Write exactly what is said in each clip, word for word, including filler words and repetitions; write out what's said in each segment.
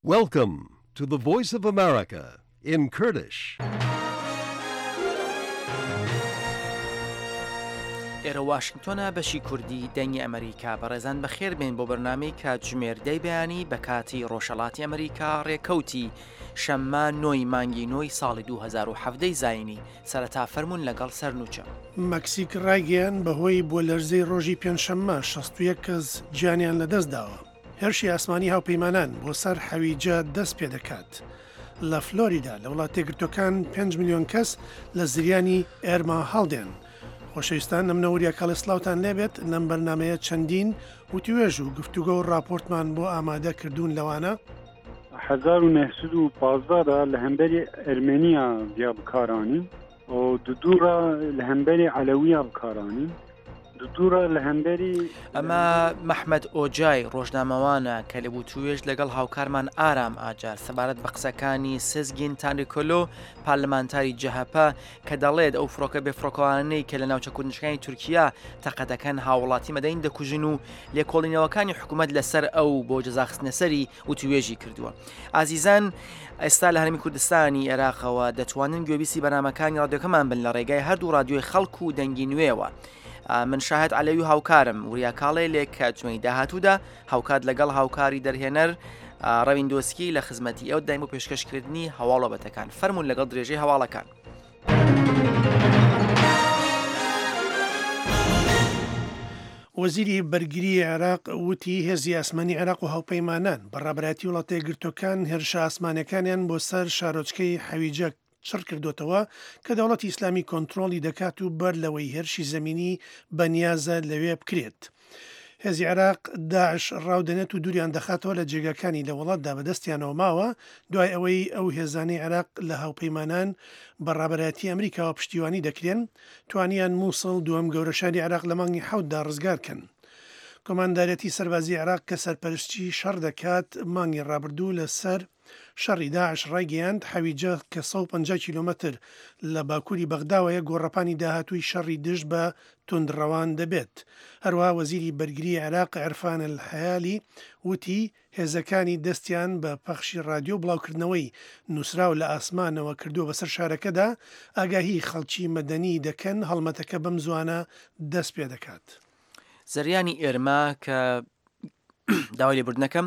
Welcome to the Voice of America in Kurdish. ئێرە واشنگتۆنە بەشی کوردی دەنگی ئەمریکا بەڕێزان بەخێر بێن بۆ بەرنامەی کاتژمێردەی بەیانی بە کاتی ڕۆژهەڵاتی ئەمریکا ڕێکەوتی شەممە نۆی مانگی نۆی ساڵی دوو هەزار و حەڤدەی زاینی سەرەتا فەرمونون لەگەڵ سەرنووچە. مەکسیک ڕایگەیان بەهۆی بۆ لەرزەی ڕۆژی پێنجشەممە شەست و یەک کەس گیانیان لەدەستداوە. هێرشی ئاسمانی هاوپەیمانان بۆ سەر حەویجە دەست پێ دەکات. لە فلۆریدا لە وڵات تێگرتوەکان پێنج ملیۆن کەس لە زریانی ئێرما هەڵدێن. خۆشەویستان نمنەوریە کاڵسلااوان لێبێت لەم بەرنمەیە چەندین وتیوێژ و گفتوگە و راپۆرتمان بۆ ئامادە کردوون لەوانە هزار و نهصد و پانزده لە هەمبەری ئەرمێنیا دیا بکارانی و دوورە لە هەمبەری عەلەویە بکارانی دوورە لە هەمبەری ئەمە مەحمەد ئۆجای ڕۆژنامەوانە کە لە بوتوێژ لەگەڵ هاوکارمان ئارام ئاجار سەبارەت بە قسەکانی سزگین تانریکۆلۆ پارلەمانتاری جەهەپە کە دەڵێت ئەو فڕۆکە بێفڕۆکەوانەی کە لە ناوچە کوردنشەکانی تورکیا تەقەتەکان هاوڵاتی مەدەین دەکوژن و لێکۆڵینەوەکانی حکوومەت لەسەر ئەو بۆ جەزاخستنەسەری وتوێژی کردووە. ئازیزان ئێستا لە هەرمی کوردستانی عێراقەوە دەتوانن گوێبیستی بەنامەکانی ڕادیۆکەمان بن لە ڕێگای هەردوو ڕادیۆی خەڵک و دەنگی نوێەوە. من شاهد عەلەوی و هاوکارم وریا کاڵێ لێک کاتژمەی داهاتوودا هاوکات لەگەڵ هاوکاری دەرهێنەر ڕەویندۆسکی لە خزمەتی ئەو دایم و پێشکەشکردنی هەواڵەبەتەکان فەرمونون لەگەڵ درێژەی هەواڵەکان. وەزیری بەرگری عێراق وتی هێزی ئاسمانی عێراق و هاوپەیمانان بەڕابەتی وڵاتە یەکگرتووەکان هێرشە ئاسمانەکانیان بۆ سەر شارۆچکەی حەویجە چڕ کردوتەوە کە دەوڵەتی ئیسلامی کۆنتترۆلی دەکات و بەر لەوەی هێرشی زەمینی بەنیازە لەوێ بکرێت. هێزی عێراق داعش ڕاودەنێت و دووریان دەخاتەوە لە جێگەکانی لە وڵاتدا بەدەستیانەوە ماوە دوای ئەوەی ئەو هێزانەی عێراق لە هاوپەیمانان بەڕابەتی ئەمریکاوە پشتیوانی دەکرێن توانیان مووسڵ دووەم گەورەشاری عێراق لە مانگی حەوتدا ڕزگارکەن. کۆماندارەتی سەربازی عێراق کە سەرپەرشتی شەڕ دەکات مانگی ڕابردوو لەسەر شەڕی داعش ڕایگەیاند حەویجە کە سەد و پەنجا کیلۆمەتر لە باکووری بەغداوەیە گۆڕەپانی داهاتووی شەڕی دژ بە توندڕەوان دەبێت. هەروەها وەزیری بەرگری عێراق عێرفان الحەیالی وتی هێزەکانی دەستیان بە پەخشی رادیۆ بڵاوکردنەوەی نووسراو لە ئاسمانەوە کردووە بەسەر شارەکەدا ئاگاهی خەڵکی مەدەنی دەکەن هەڵمەتەکە بەم زوانە دەست پێ دەکات. زریانی ئێرما کە داوای لێبوردنەکەم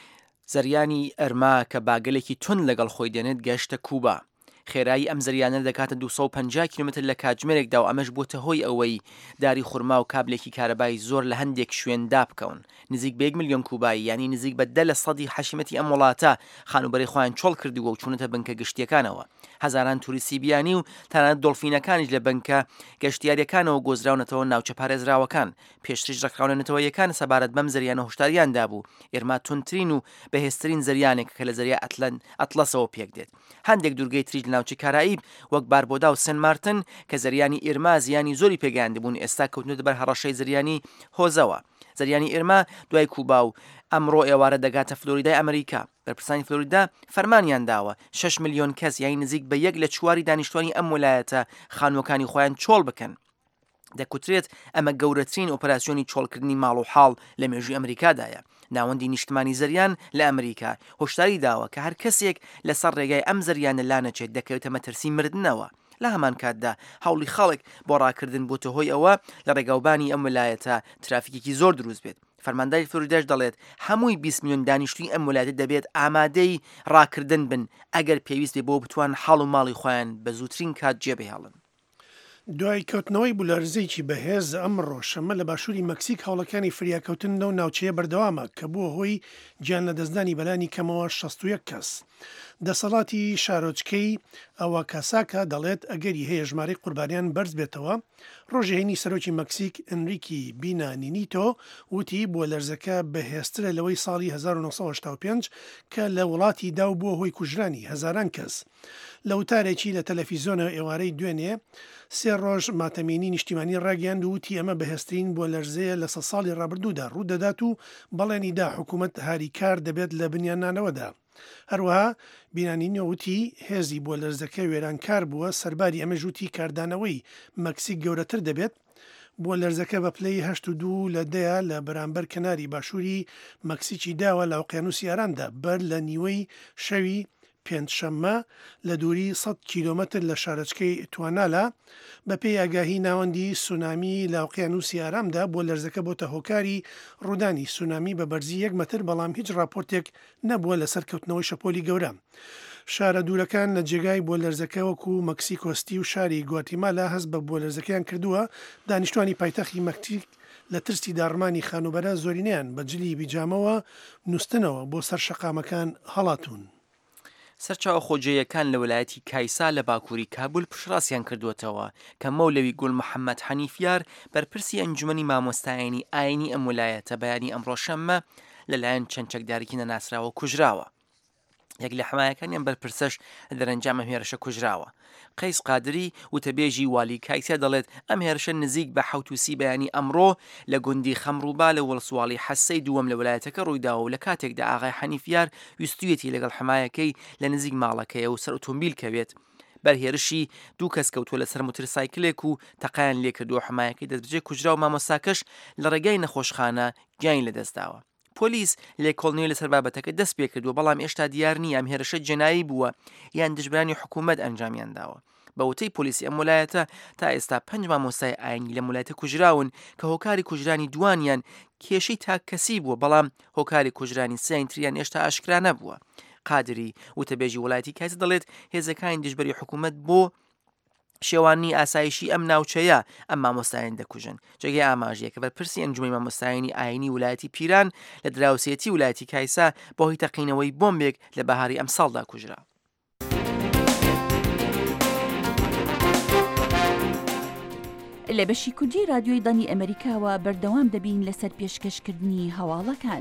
زریانی ئەرما کە باگەلێکی تون لەگەڵ خۆی دێنێت گەشتە کووبا. خێرایی ئەم زریانە دەکاتە دووسەد و پەنجا کیلۆمەتر لە کاتژمێرێکدا و ئەمەش بۆتە هۆی ئەوەی داری خورما و کابلێکی کارەبای زۆر لە هەندێک شوێندا بکەون. نزیک بە یەک ملیۆن کووبایی یعنی نزیک بە دە لە سەدی حەشیمەتی ئەم وڵاتە خانوبەری خۆیان چۆڵ کردووە و چوونەتە بنکە گشتیەکانەوە. هەزاران توریستی بیانی و تەنانەت دۆڵفینەکانیش لە بنکە گەشتیاریەکانەوە گۆزراونەتەوە ناوچە پارێزراوەکان. پێشتریش ڕێکخراونەتەوەیەکان سەبارەت بەم زریانە هۆشداریاندا بوو. ئێرما تونترین و بەهێزترین زریانێک کە لە زەریای ئەتلەسەوە پێک دێت. هەندێک دوورگەی تریش لە ناوچەی کارائیب وەک باربۆدا و سن مارتن کە زریانی ئێرما زیانی زۆری پێگەیاندبوون ئێستا کەوتنێتە بەر هەڕەشەی زریانی هۆزەوە. زریانی ئێرما دوای کووبا و ئەمڕۆ ئێوارە دەگاتە فلۆریدای ئەمریکا. بەرپرسانی فلۆریدا فەرمانیان داوە شەش ملیۆن کەس یانی نزیک بە یەک لە چواری دانیشتوانی ئەم ویلایەتە خانووەکانی خۆیان چۆڵ بکەن. دەکوترێت ئەمە گەورەترین ئۆپەراسیۆنی چۆڵکردنی ماڵ و حاڵ لە مێژووی ئەمریکادایە. ناوەندی نیشتمانی زریان لە ئەمریکا هۆشداری داوە کە هەر کەسێک لەسەر ڕێگای ئەم زریانە لانەچێت دەکەوێتە مەترسی مردنەوە. لە هەمان کاتدا هەوڵی خەڵک بۆ ڕاکردن بۆتە هۆی ئەوە لە ڕێگاوبانی ئەم ویلایەتە ترافیکێکی زۆر دروست بێت. فەرمانداری فلۆریداش دەڵێت هەمووی بیست ملیۆن دانیشتووی ئەم ویلایەتە دەبێت ئامادەی ڕاکردن بن ئەگەر پێویست بێ بۆ بتوان حاڵ و ماڵی خۆیان بە زووترین کات جێبهێڵن. دوای کەوتنەوەی بولەرزەیەکی بەهێز ئەمڕۆ شەمە لە باشووری مەکسیک هەوڵەکانی فریاکەوتن و ناوچەیە بەردەوامە کە بووە هۆی گیان لە دەستدانی بەلانی کەمەوە شەست و یەک کەس. دەسەڵاتی شارۆچکەی ئەوە کاساکە دەڵێت ئەگەری هەیە ژمارەی قوربانیان بەرز بێتەوە. ڕۆژهێنی سەرۆکی مەکسیک ئەنریکی بینانینیتۆ وتی بۆ لەرزەکە بەهێزترە لەوەی ساڵی هەزار و نۆسەد و هەشتا و پێنج کە لە وڵاتی دا و بووە هۆی کوژرانی هەزاران کەس. لە وتارێکی لە تەلەڤیزۆنە ئێوارەی دوێنێ سێ ڕۆژ ماتەمێنی نیشتیمانی ڕاگەیاند و وتی ئەمە بەهێزترین بۆ لەرزەیە لە سە ساڵی ڕابردوودا ڕوودەدات و بەڵێنیدا حکوومەت هاریکار دەبێت لە بنیانانەوەدا. هەروەها بینانینەوتی هێزی بۆ لەرزەکە وێرانکار بووە سەرباری ئەمە ژووتی کاردانەوەی مەکسیک گەورەتر دەبێت بۆ لەرزەکە بە پلەی هەشت و دوو لە دەیە لە بەرامبەر کەناری باشووری مەکسیکی داوە لە ئۆقیانوسی ئارامدا بەر لە نیوەی شەوی پێنجشەممە لە دووری سەد کیلۆمەتر لە شارەچکەی توانالا بەپێی ئاگاهی ناوەندی سونامی لە ئۆقیانوسی ئارامدا بۆ لەرزەکە بۆتە هۆکاری ڕوودانی سونامی بە بەرزی یەک مەتر بەڵام هیچ راپۆرتێک نەبووە لە سەرکەوتنەوەی شەپۆلی گەورە. شارە دوورەکان لە جێگای بۆ لەرزەکە وەکو مەکسیکۆستی و شاری گواتیمالا هەست بە بۆ لەرزەکەیان کردووە. دانیشتوانی پایتەختی مەکسیک لە ترسی داڕمانی خانوبەرە زۆرینیان بە جلی بیجامەوە نووسنەوە بۆ سەر شەقامەکان هەڵاتون. سەرچاوە خۆجێیەکان لە وەلایەتی کایسا لە باکووری کابول پشڕاستیان کردوێتەوە کە مەولەوی گوڵ محەممەد حەنیفیار بەرپرسی ئەنجومەنی مامۆستایانی ئاینی ئەم ویلایەتە بەیانی ئەمڕۆ شەممە لەلایەن چەند چەکدارێکی نەناسراوە کوژراوە. یەک لە حمایەکانیان بەرپرسەش دەرەنجام ئەم هێرشە کوژراوە. قەیس قادری وتەبێژی والی کایسا دەڵێت ئەم هێرشە نزیک بە حوتوسی بەیانی ئەمڕۆ لە گوندی خەمڕووبا لە وڵسواڵی حەسەی دووەم لە ویلایەتەکە ڕوویداوە و لە کاتێکدا ئاغای حەنیفیار ویستویەتی لەگەڵ حمایەکەی لە نزیک ماڵەکەیە و سەر ئۆتۆمبیل کەوێت. بەرهێرشی دوو کەس کەوتووە لەسەر موترسایکلێک و تەقایان لێکردووە حمایەکەی دەستبجێ کوژرا و مامۆستاکەش لە ڕێگای نەخۆشخانە گیانی لەدەستداوە. پۆلیس لێکۆڵنەوەی لەسەر بابەتەکە دەست پێ کردووە بەڵام ئێشتا دیار نییە ئەم هێرشە جێنایی بووە یان دژبرانی حکوومەت ئەنجامیان داوە. بە وتەی پۆلیسی ئەم ویلایەتە تا ئێستا پەنج مامۆستای ئاینی لە ویلایەتە کوژراون کە هۆکاری کوژرانی دوانیان کێشەی تاکەسی بووە بەڵام هۆکاری کوژرانی سێیان تریان ئێشتا ئاشکرا نەبووە. قادری وتەبێژی وڵاتی کایسا دەڵێت هێزەکانی دژبەری حکوومەت بۆ شێوانی ئاسایشی ئەم ناوچەیە ئەم مامۆستایان دەکوژن. جێگەی ئاماژەیە کە بەرپرسی ئەنجومەی مامۆستایانی ئاینی ویلایەتی پیران لە دراوسێتی ویلایەتی کایسا بۆ هۆی تەقینەوەی بۆمبێک لە بەهاری ئەم ساڵدا کوژرا. لە بەشی کوردی رادیۆی دانی ئەمریکاوە بەردەوام دەبین لەسەر پێشکەشکردنی هەواڵەکان.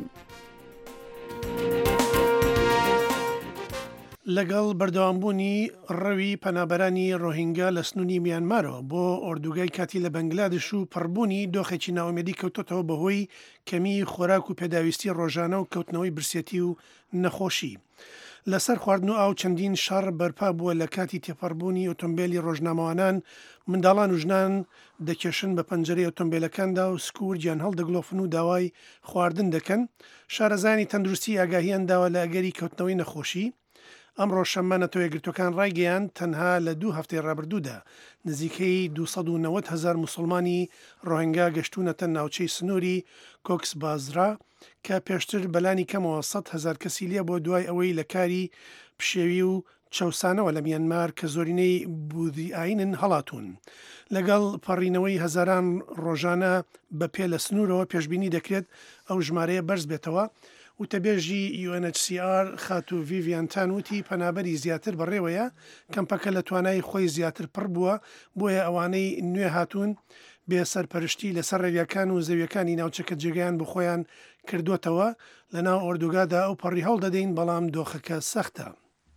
لەگەڵ بەردەوامبوونی ڕەوی پەنابەرانی ڕۆهینگا لە سنووری میانمارەوە بۆ ئۆردوگای کاتی لە بەنگلادش و پڕبوونی دۆخێکی ناوەمێدی کەوتۆتەوە بەهۆی کەمی خۆراک و پێداویستی ڕۆژانە و کەوتنەوەی برسێتی و نەخۆشی. لەسەر خواردن و ئاو چەندین شەڕ بەرپا بووە لە کاتی تێپەڕبوونی ئۆتۆمبیلی ڕۆژنامەوانان منداڵان و ژنان دەکێشن بە پەنجەرەی ئۆتۆمبیلەکاندا و سکوور گیان هەڵدەگلۆفن و داوای خواردن دەکەن. شارەزانی تەندروستی ئاگاهیان داوە لە ئەگەری کەوتنەوەی نەخۆشی. ئەمڕۆ شەممە نەتەوەیەگرتوەکان ڕایگەیان تەنها لە دوو هەفتەی ڕابردوودا نزیکەی دووسەد و نەوەت هەزار موسڵمانی ڕۆهینگا گەشتونەتە ناوچەی سنووری کۆکس بازرا کە پێشتر بەلانی کەمەوە سەد هەزار کەسی لێ بۆ دوای ئەوەی لە کاری پشێوی و چەوسانەوە لە میانمار کە زۆرینەی بودی ئاینن هەڵاتون. لەگەڵ پەڕینەوەی هەزاران ڕۆژانە بە پێ لە سنوورەوە پێشببینی دەکرێت ئەو ژمارەیە بەرز بێتەوە. وتەبێژی یو ئێن ئەچ سی ئار خاتو ڤیڤیانتان وتی پەنابەری زیاتر بەڕێوەیە کەمپەکە لە توانای خۆی زیاتر پڕ بووە بۆیە ئەوانەی نوێ هاتوون بێسەرپەرشتی لەسەر ڕێویەکان و زەویەکانی ناوچەکە جێگەیان بۆ خۆیان کردوتەوە. لەناو ئۆردوگادا ئەو پەڕی هەڵ دەدەین بەڵام دۆخەکە سەختە.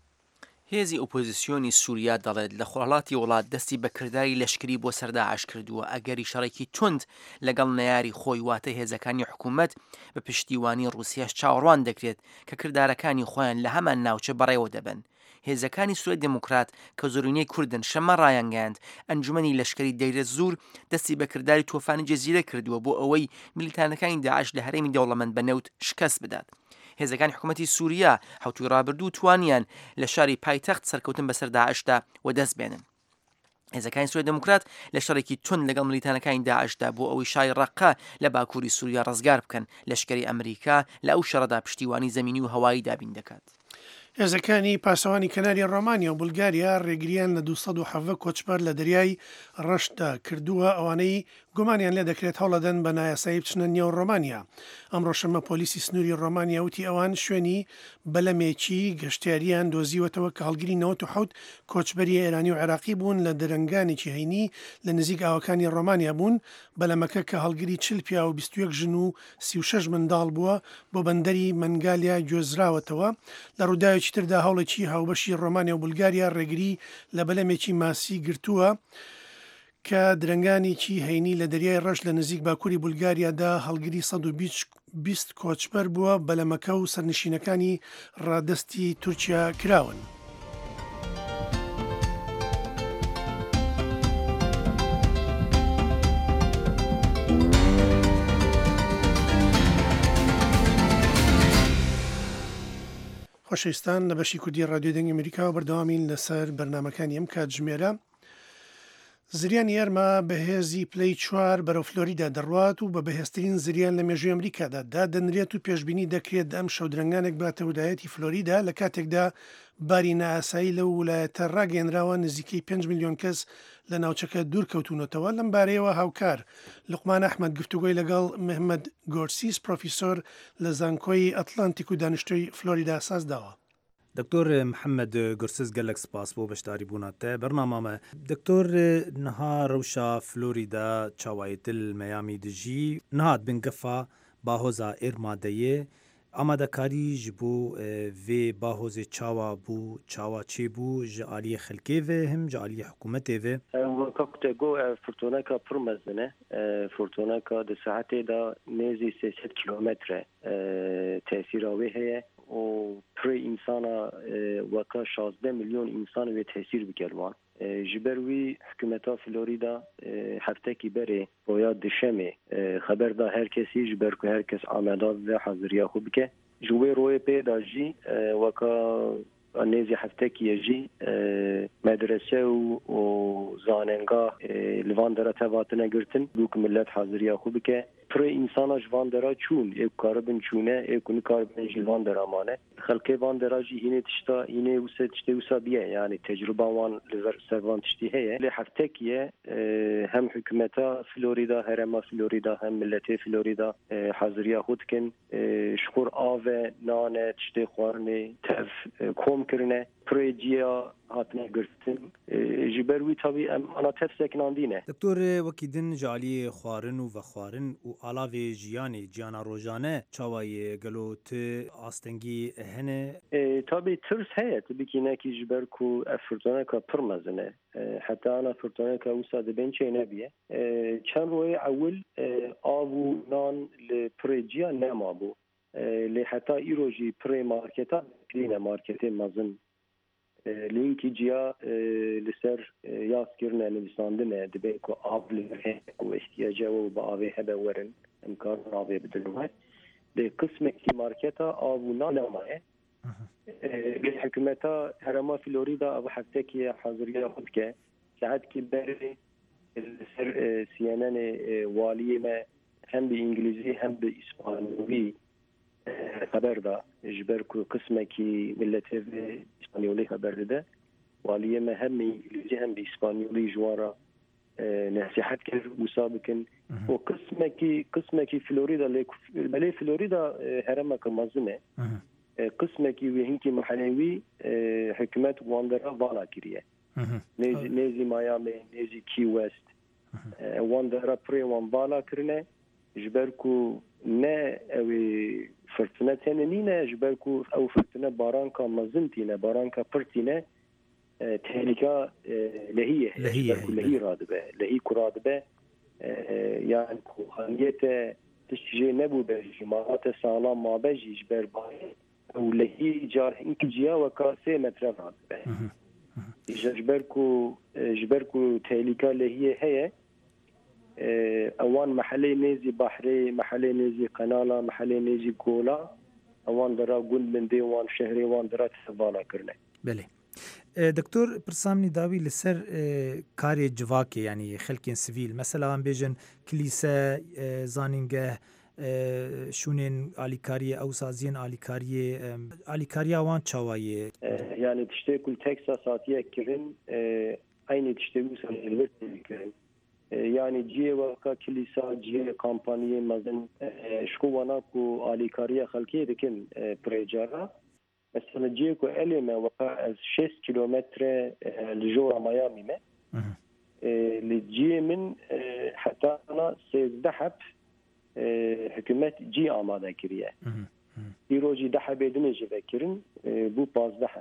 هێزی ئۆپۆزیسیۆنی سووریا دەڵێت لە خۆڵاتی وڵات دەستی بەکرداری لەشکری بۆ سەرداعش کردووە ئەگەری شەڕێکی تند لەگەڵ نەیاری خۆی واتە هێزەکانی حکوومەت بە پشتیوانی ڕووسیاش چاوەڕوان دەکرێت کە کردارەکانی خۆیان لە هەمان ناوچە بەڕێوە دەبن. هێزەکانی سوێد دموکرات کە زۆرینەی کوردن شەمە ڕایانگەاند ئەنجومەنی لەشکری دەیرە زوور دەستی بەکرداری تۆفانی جەزیرە کردووە بۆ ئەوەی میلیتانەکانی داعش لە هەرێمی دەوڵەمەند بەنەوت شکست بدات. هێزەکانی حکوومەتی سووریا حوتوی ڕابردوو توانیان لە شاری پایتەخت سەرکەوتن بەسەر داعشدا و دەست بێنن. هێزەکانی سوێد دموکرات لە شەڕێکی تون لەگەڵ ملیتانەکانی داعشدا بۆ ئەوەی شای ڕەقا لە باکووری سووریا ڕزگار بکەن لەشکری ئەمریکا لە ئەو شەڕەدا پشتیوانی زەمینی و هەوایی دابین دەکات. هێزەکانی پاسەوانی کەناری ڕۆمانیا و بولگاریا ڕێگریان لە دووسەد و حەڤە کۆچبەر لە دەریای ڕەشدا کردووە ئەوانەی گومانیان لێ دەکرێت هەوڵەدەن بە نایاسایی بچنە نێو ڕۆمانیا. ئەمڕۆ شەمە پۆلیسی سنووری ڕۆمانیا وتی ئەوان شوێنی بەلەمێکی گەشتیاریان دۆزیوەتەوە کە هەڵگری نەوەت و حەوت کۆچبەری ئێرانی و عێراقی بوون لە دەرەنگانێکی هەینی لە نزیک ئاوەکانی ڕۆمانیا بوون. بەلەمەکە کە هەڵگری چل پیا و بیست و یەک ژن و سی و شەش منداڵ بووە بۆ بەندەری مەنگالیا گوێزراوەتەوە. لە ڕووداوێکی تردا هەوڵێکی هاوبەشی ڕۆمانیا و بولگاریا ڕێگری لە بەلەمێکی ماسی گرتووە کە درنگانێکی هەینی لە دەریای ڕەش لە نزیک باکووری بولگاریادا هەڵگری سەد و بیست کۆچبەر بووە. بەلەمەکە و سەرنشینەکانی ڕادستی تورکیا کراون. خۆشەویستان لە بەشی کوردی ڕادیۆ دەنگی ئەمریکا بەردەوامین لەسەر بەرنمەکانی ئەم کاتژمێرە. زریانی ئێرما بەهێزی پلەی چوار بەرەو فلۆریدا دەڕوات و بە بەهێزترین زریان لە مێژووی ئەمریکادا دادەنرێت و پێشبینی دەکرێت ئەم شەودرەنگانێک باتە هودایەتی فلۆریدا لە کاتێکدا باری نائاسایی لە ویلایەتە ڕاگەێنراوە نزیکەی پێنج میلیۆن کەس لە ناوچەکە دوورکەوتونەتەوە. لەم بارەیەوە هاوکار لوقمان ئەحمەد گفتوگۆی لەگەڵ محمد گۆرسیس پرۆفیسۆر لە زانکۆی ئەتلانتیک و دانیشتووی فلۆریدا ساز داوە. دکتۆر محەممەد گورسز گەلک سپاس بۆ بەشداری بووناتە بەرنامامە. دکتۆر نها ڕەوشە فلۆریدا چاوایتل مەیامی دژی نهات بنگەفا باهۆزا ئێرمادەیە ئامادەکاری ji bo vê bahozê çawa bû çawa çêbû ji aliyê xelkê ve him ji aliyê hikûmetê ve weka ku te got ev firtoneka pir mezin e firtoneka di saetê da nêzî sê sed kilometre tesîra wê heye û pirê însana weka şazdeh milyon însan wê tesîr bike wan. ji ber wî hikûmeta Florîda heftekî berê boya dişemê xeber da her kesî ji ber ku her kes ameda ve haziriya xwe bike. Ji wê royê pê da jî weka nêzî heftekî jî medrese û zanengah li van dera tevatine girtin bû ku millet haziriya xwe bike. Pirê însana ji van dera çûn ê ku karibin çûne ê ku nikaribin ji van dera mane. Xelkê van dera jî hînê tişta hînê wisa tiştê wisa biye yani tecrüba wan li ser van tiştî heye. Lê heftekiye hem hikûmeta Florîda herêma Florîda hem milletê Florîda haziriya xwe dikin ji xur ave nane tiştê xwarinê tev kom kirine pirê ciya hatine girtin ji ber wî tabî em ana tev sekinandîne. دکتۆر وەکی din ji aliyê xwarin û vexwarin û alavê jiyanê ciyana rojane çawayê gelo tu astengî hene tabî tirs heye tibîkî nekî ji ber ku ev firtoneka pir mezin e heta ana firtoneka wisa dibên çê nebiye çend royê ewil av û nan li pirê ciya nemabû lê heta îro jî pirê marketa kirîne marketê mezin لینکی جیا لسر یاسکرنه نویساندنه دبی کو آب لره کو احتیاجه و با آبه هبه ورن امکان آبه بدلوه ده قسم کی مارکتا آب و نانمایه به حکومتا هرما فلوریدا او هفته کی حاضریه خود که ساعت کی بری لسر سی ان ان والیه ما هم به انگلیسی هم به اسپانیوی خبر دا جبر کو قسمه کی ملت اسپانیولی خبر ده والیه ما هم انگلیسی هم به اسپانیولی جوارا نصیحت کرد مسابقن و قسمه کی قسمه کی فلوریدا بله فلوریدا هرما کمازنه قسمه کی وهین کی محلوی حکومت واندرا والا کریه نزی نزی میامی نزی کی وست واندرا پری وان والا کرنه جبر کو نه اوی فرتنه تنینه جبر کو او فرتنه باران کا مزنتینه باران کا پرتینه تهلیکا لهیه لهیه لهی رادبه لهی کرادبه yani kuhaniyete tişje ne bu be jimata sağlam mabeji jber bayi o lehi jar inki ciya ve kase metre radbe jber ku jber ku tehlika lehiye heye اوان محله نزی بحری محله نزی قنالا محله نزی گولا اوان درا گل بندی وان شهری وان درا تسوالا کرنه. بله دکتور پرسامنی داوی لسر کاری جواکی یعنی خلکین سیویل مثلا هم بیجن کلیسه زانینگه شونین آلیکاری او سازین آلیکاری آلیکاری وان چاوایه yani tişte kul Texas atiye kirin aynı tişte bu sen elbet kirin yani ciye vaka kilisa ciye kampanya mazın şkuvana ku alikariya halkiye dikin prejara mesela ciye ku elime vaka az şeş kilometre ljora Miami me li ciye min hatta ana sezde hükümet ciye amada kiriye İroji daha bedine civekirin bu paz daha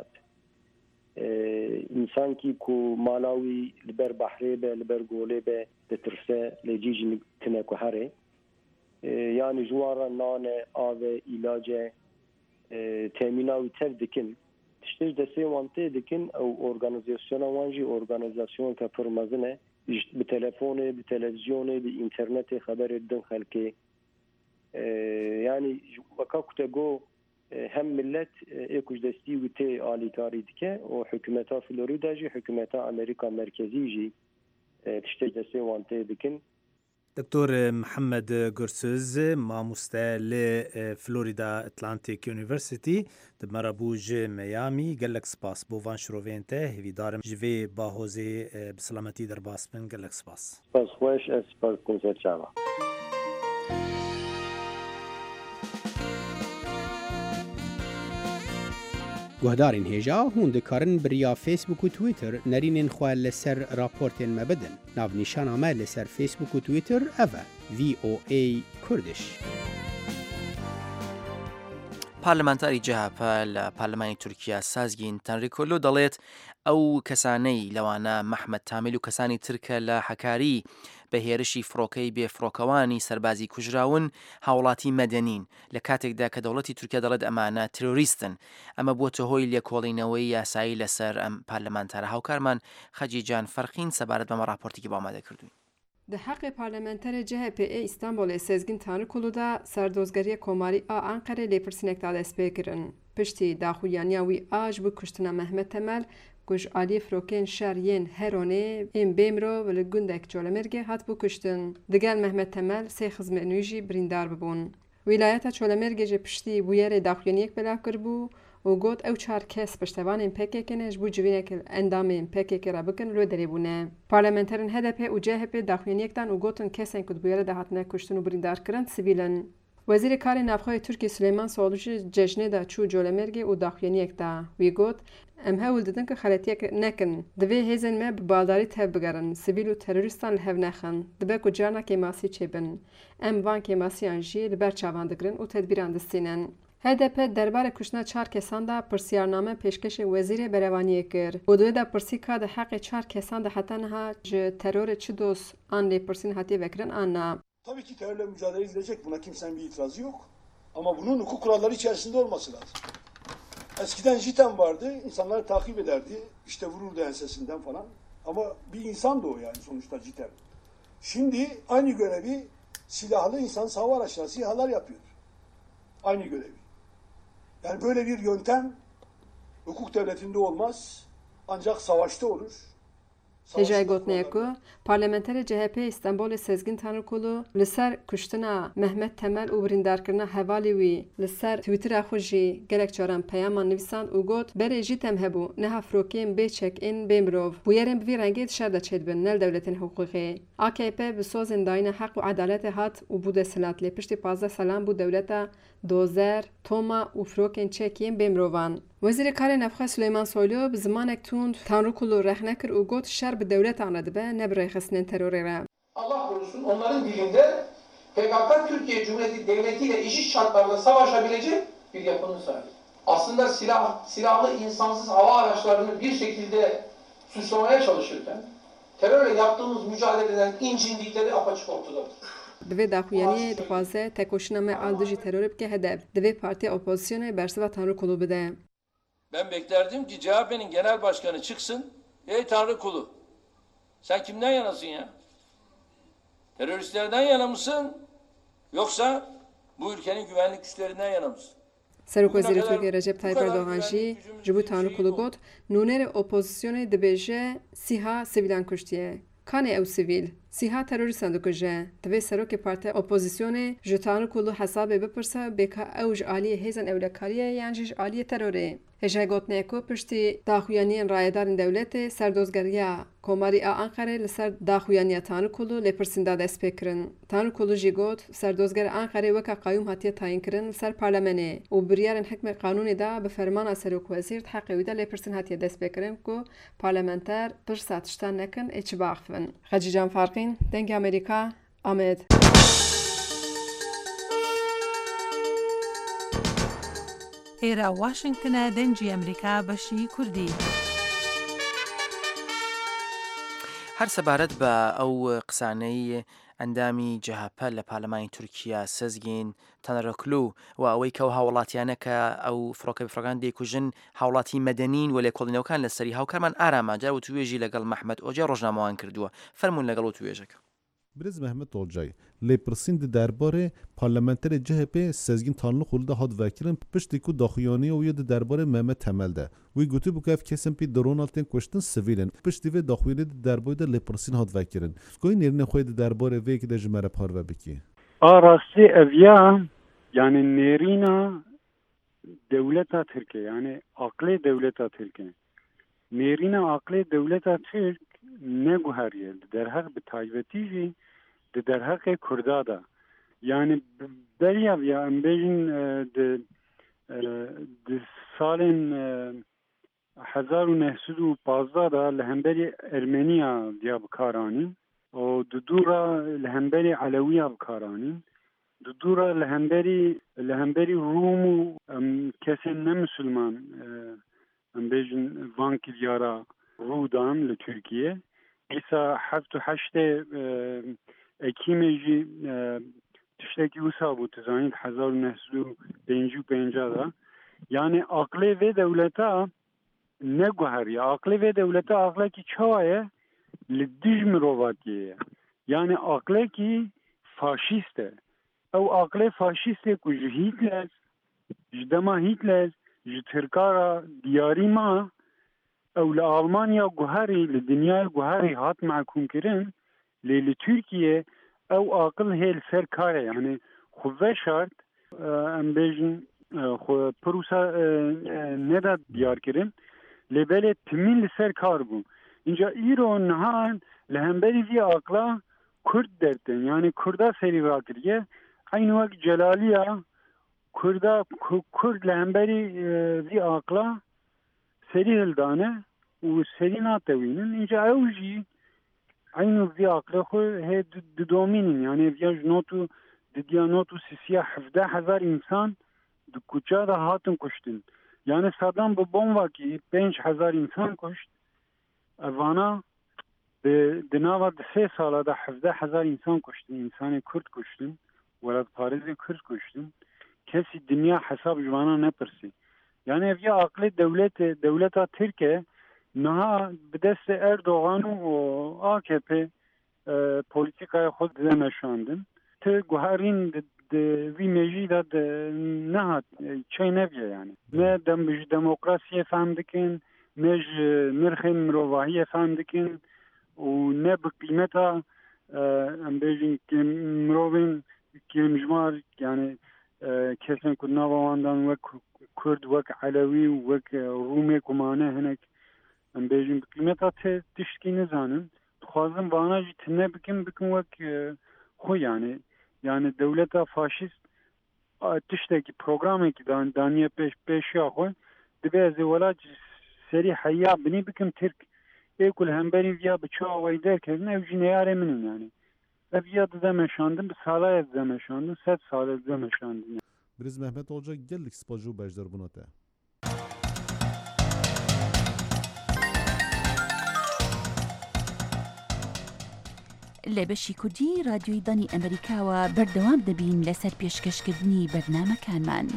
انسان کی کو مالاوی لبر بحری به لبر گوله به دترسه لجیج تنه کو هره yani جوارا نان آو علاج تامیناوی تر دکن تشتیج دسته وانته دکن او ارگانیزاسیون وانجی ارگانیزاسیون که پرمزنه به تلفن به تلویزیون به اینترنت خبر دن خلکی yani وکا کتگو هم ملت ايكوش دستي وتي آلي كاري دكه و حكومتا فلوريدا جي حكومتا أمريكا مركزي جي تشتي دستي وانتي دكن. دكتور محمد قرسز ماموستا لفلوريدا اتلانتيك يونيفرسيتي دمرا بوج ميامي قال لك سباس بوفان شروفينته هفي دارم جيفي باهوزي بسلامتي درباس بن قال لك سباس سباس خوش سباس كونسرت شعبا. گوهدارین هێژا هون دikarin biriya Facebook û Twitter nerînên xwe li ser raportên me bidin. Navnîşana me li ser Facebook û Twitter ev e V O A Kurdish. پارلەمانتاری جەهاپە لە پارلەمانی تورکیا سازگین تەنریکۆلۆ دەڵێت ئەو کەسانەی لەوانە مەحمەد تامیل و کەسانی ترکە لە حەکاری بە هێرشی فڕۆکەی بێفڕۆکەوانی سەربازی کوژراون هاوڵاتی مەدەنین لە کاتێکدا کە دەوڵەتی تورکیا دەڵێت ئەمانە ترۆریستن. ئەمە بووە هۆی لێکۆڵینەوەی یاسایی لەسەر ئەم پارلەمانتارە. هاوکارمان خەجی جان فەرقین سەبارەت بەمە راپۆرتێکی بۆ ئامادە کردوین. Di heqê parlamenterê C H P ê İstanbolê Sezgin Tanrıkulu da serdozgeriya Komarî a Anqerê lêpirsinek da dest pê kirin. Piştî daxuyaniya wî a ji bo kuştina Mehmet Temel ku ji aliyê firokên şer yên Heronê ên Bêmirov li gundek Çolemergê hat bû kuştin. Digel Mehmet Temel sê xizmêtnû jî birîndar bibûn. Wîlayeta Çolemergê ji piştî bûyerê daxuyaniyek belav kiribû û got ew çar kes piştevanên P K K ne ji bo civînekê endamên P K K re bikin li derê bûne. Parlamenterên H D P û C H P daxuyaniyekdan û gotin kesên ku di bûyerê de hatine kuştin û birîndarkirin sivîlin. Wezîrê Karê Navxwayê Tirkiye Süleyman Soğlu jî cejnê de çû Colemergê û daxuyaniyek da. Wî got em hewl didin ku xeletiyek nekin. Divê hêzên me bi baldarî tev bigerin, sivîl û terorîstan li hev nexin. Dibe ku carna kêmasî çêbin. Em van kêmasiyan jî li ber çavan digirin û tedbîran distînin. H D P derbarê kuştina çar kesan da pirsiyarname pêşkêşê wezîrê berevaniyê kir. û divê de pirsî ka di heqê çar kesan de heta niha ji terorê çi doz an lêpirsîn hatiye vekirin an na. Tabii ki terörle mücadele edilecek. Buna kimsenin bir itirazı yok. Ama bunun hukuk kuralları içerisinde olması lazım. Eskiden JITEM vardı. İnsanları takip ederdi. İşte vururdu ensesinden falan. Ama bir insandı o yani sonuçta JITEM. Şimdi aynı görevi silahlı insan hava araçları, SİHA'lar yapıyor. Aynı görevi. Yani böyle bir yöntem hukuk devletinde olmaz. Ancak savaşta olur. Hêjayê gotneye ku parlamenterê C H P İstanbolê Sezgin Tanrıkulu li ser kuştina Mehmet Temel û birîndarkirina hevalê wî li ser Twitter'a xwe jî gelek caran peyaman nivîsand û got berê jî tem hebû neha firokeyên bêçek ên Bêmirov bûyerên bi vî rengê dişer de çêdibin nel dewletên hukûqî. A K P bi sozên dayîna heq û edaletê hat û bû desthilatê piştî panzdeh salan bû dewleta dozer, toma û firokên çekiyên Bêmirovan. Wezîrê Karê Navxwe Süleyman Soylu bi zimanek tund Tanrıkulu rehne kir û got şer bi devletan re dibe ne bi rêxistinên terorê re. Allah korusun onların dilinde P K K Türkiye Cumhuriyeti Devleti ile eşit şartlarda savaşabilecek bir yapının sahibi. Aslında silah, silahlı insansız hava araçlarını bir şekilde suçlamaya çalışırken terörle yaptığımız mücadeleden incindikleri apaçık ortadadır. Divê daxuyaniyê dixwaze tekoşîna me al dijî terorê bike hedef. Divê partiya opozisyonê bersiva Tanrıkulu bide. Ben beklerdim ki C H P'nin genel başkanı çıksın. Ey Tanrıkulu, sen kimden yanasın ya? Teröristlerden yana mısın? Yoksa bu ülkenin güvenlik güçlerinden yana mısın? Serokvezîrê Tirkiye Recep Tayyip Erdoğan jî ji bo Tanrıkulu got nûnerê opozisyonê dibêje sîha sivîlan kuştiye. Kanê ew sivîl, sîha terorîstan dikuje. Divê serokê partiya opozisyonê ji Tanrıkulu hesabê bipirse bêka ew ji aliyê hêzên ewlekariyê yan jî ji aliyê terorê. Hêjayê gotneye ku piştî daxuyaniyên rayedarên dewletê serdozgeriya Komarî a Anqerê li ser daxuyaniya Tanrıkulu lêpirsîn da dest pê kirin. Tanrıkulu jî got serdozgera Anqerê weka qayûm hatiye tayinkirin li ser parlemenê û biryarên hikmê qanûnê da bi fermana serokwezîr di heqê wî de lêpirsîn hatiye dest pê kirin ku parlamenter pirsa tiştan nekin ê çi biaxivin. Xecî Can Farqîn, Dengê Amerîka, Amed. ئێرە واشنگتنە دەنجی ئەمریکا بەشی کوردی. هەر سەبارەت بە ئەو قسانەی ئەندامی جەهاپە لە پارلەمانی تورکیا سەزگین تەنەرۆکلو و ئەوەی کە هاوڵاتیانەکە ئەو فڕۆکە بفرۆکان دێکوژن هاوڵاتی مەدەنین و لێکۆڵینەوەکان لەسەری هاوکارمان ئاراماجار و توێژی لەگەڵ مەحمەد ئۆجا ڕۆژنامەوان کردووە. فەرمون لەگەڵ و توێژەکە. برز محمد اولجای لپرسین درباره پارلمانتر جهپ سزگین تانلو خلده هاد وکیلن پشتی کو داخیانی و ید درباره محمد تمل ده وی گوتی بو کف کسم پی درونالتن کوشتن سویلن پشتی و داخیانی درباره لپرسین هاد وکیلن کوی نرنه خوید درباره وی که دجمره پارو بکی آراستی اویا یعنی نیرینا دولتا ترکیه یعنی عقل دولتا ترکیه نیرینا عقل دولتا ترک نگوهریه در حق به تایوتیجی در حق کردادا یعنی بریا یا امبیجن د سالن هزار و نهصد و پانزده دا لهمبری ارمنیا دیا بکارانی و دورا لهمبری علویا بکارانی دورا لهمبری لهمبری روم و کسی نمسلمان امبیجن وانکی دیارا رودان لترکیه ایسا هفت و هشت اکیمجی تشتکی وسا بود تزانید هزار و نهصد و پنجی و پنجاه دا یعنی عقل و دولتا نگوهری عقل و دولتا عقل کی چوایه لدیج مرواتیه یعنی عقل کی فاشیسته او عقل فاشیسته که جو هیتلر جدما هیتلر جو ترکارا دیاری ما او لآلمانیا گوهری لدنیا گوهری هات محکوم کرن لی ترکیه او عقل هیل سر کاره یعنی خواه شرط ام بیجن خو پروسا نداد دیار کرن لی بله تمین لسر کار بو اینجا ایرو نهان لهمبری وی عقلا کرد درتن یعنی کردا سری واکریه این وقت جلالیا کردا کرد لهمبری وی عقلا سری هلدانه و سری ناتوینن اینجا اوجی اینو وی عقل خو هی دومینین یعنی ویاج نوتو دیانوتو سیسیا هفده هزار انسان دو کوچا دا هاتن کشتن یعنی صدام به بمب کی پنج هزار انسان کشت اوانا به دناوا د سه ساله دا هفده هزار انسان کشتن انسان کرد کشتن ولد پاریز کرد کشتن کسی دنیا حساب جوانا نپرسی یعنی وی عقل دولت دولتا ترکیه نه به دست اردوغان و آکپ پولیتیکای خود نشاندن ته گوهرین وی میجی داد نه چه نبیه یعنی نه دم دموکراسی فهم دکن نه نرخ مروایی فهم دکن و نه به قیمتا ام بیجین که مروین که مجمار یعنی کسان که نواندن وک کرد وک علوی وک رومی کمانه هنک ام بیجین قیمتا تشکی نزانن خوازم وانا جی تنه بکن بکن وک خو یعنی یعنی دولتا فاشیست تشتکی پروگرامی که دان دانیه پیش پیشیا خو دبی از ولا سری حیا بنی بکن ترک ایکل همبری ویا بچا وایدر کردن او جنیاره منن یعنی ویا دمشاندن به سالای دمشاندن صد سال دمشاندن برز محمد اولجا گلک سپاجو بجدر بناته لە بەشی کوردی رادیۆی دانی ئەمریکاوە بەردەوام دەبین لەسەر پێشکەشکردنی بەرنامەکانمان.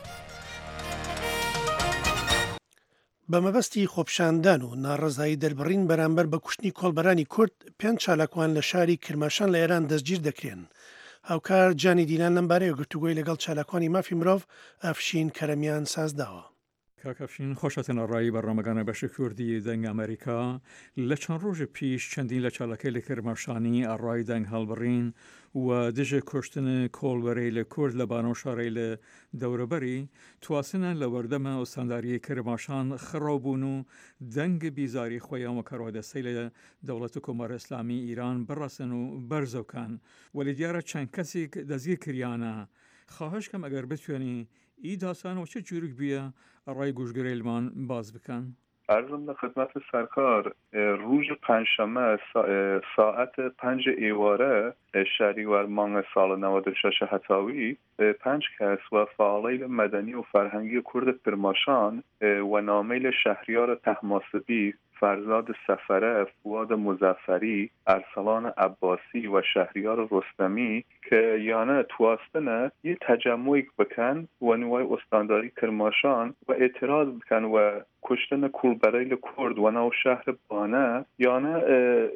بە مەبەستی خۆپشاندان و ناڕەزایی دەربڕین بەرامبەر بە کوشتنی کۆڵبەرانی کورد پێنج چالاکوان لە شاری کرماشان لە ئێران دەستگیر دەکرێن. هاوکار جانی دیلان لەم بارەیە گفتوگۆی لەگەڵ چالاکوانی مافی مرۆڤ ئەفشین کەرەمیان سازداوە. کاکەفشین خۆشەتن ڕایی بەڕامەکانە بەشی کوردی دەنگ ئەمریکا لە چەند ڕۆژە پیش چەندین لە چالاکەی لە کرماشانی ئەڕای دەنگ هەڵبڕین و دژە کوشتن کۆڵبەرەی لە کورد لە بانۆ شارەی لە دەورەبەری تواسنە لە وەردەمە ئۆستانداری کرماشان خڕاوبوون و دەنگ بیزاری خۆیان وە کەڕۆدەستەی لە دەوڵەت و کۆمارە ئیسلامی ئیران بڕەسن و بەرزەوکان وەلی دیارە چەند کەسێک دەستگیر کریانە خواهشکەم ئەگەر بتوێنی ئیداسان و چه جورک بیە ڕای گوشگرێلمان باز بکەن. عرضم به خدمت سرکار روز پنجشنبه ساعت پنج ایواره شهریور مانگ سال نود و شش هتاوی پنج کس و فعالیل مدنی و فرهنگی کرد کرماشان و نامیل شهریار طهماسبی، فرزاد سفره، فواد مظفری، ارسلان عباسی و شهریار رستمی که یانه تواستنه یه تجمعی بکن و نوای استانداری کرماشان و اعتراض بکن و کشتن کولبریل کرد و نو شهر بانه یانه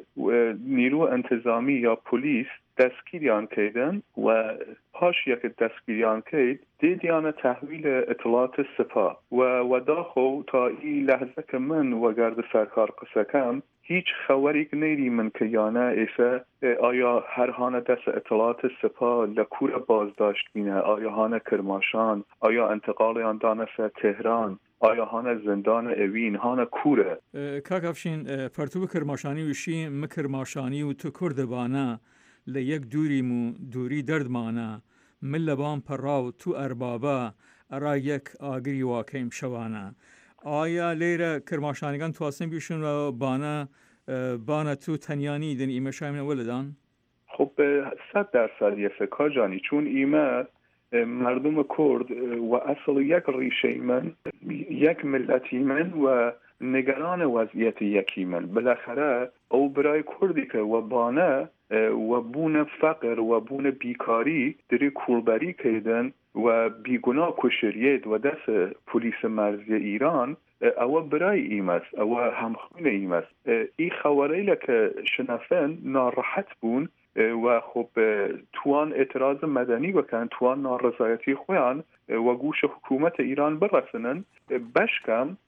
نیرو انتظامی یا پلیس دستگیریان کردن و پاش یک دستگیریان کرد دیدیان تحویل اطلاعات سپاه و و داخل تا این لحظه که من و گرد سرکار قسکم هیچ خبری نیری من که یانه ایسا آیا هر هانه دست اطلاعات سپاه لکور بازداشت بینه، آیا هانه کرماشان، آیا انتقال آن دانسه تهران، آیا هانه زندان اوین، هانه کوره. کاکافشین پرتوب کرماشانی وشی مکرماشانی و تو کرد بانه لیک دوری مو دوری درد مانه من لبان پراو تو اربابا ارا یک آگری واکیم شوانه. آیا لیره کرماشانیگان تواسن بیشون و بانه بانه تو تنیانی دن ایمه شایمن ولدان؟ خب صد درصد یه فکر جانی چون ایمه مردم کرد و اصل یک ریشه من یک ملتی من و نگران وضعیت یکی من بالاخره او برای کردی که و بانه و بون فقر و بون بیکاری دری کولبری کردن و بیگناه کشریت و دست پلیس مرزی ایران او برای ایمست او همخون ایمست ای خواره که شنفن ناراحت بون و خب توان اعتراض مدنی بکن توان نارضایتی خویان و گوش حکومت ایران برسنن بشکم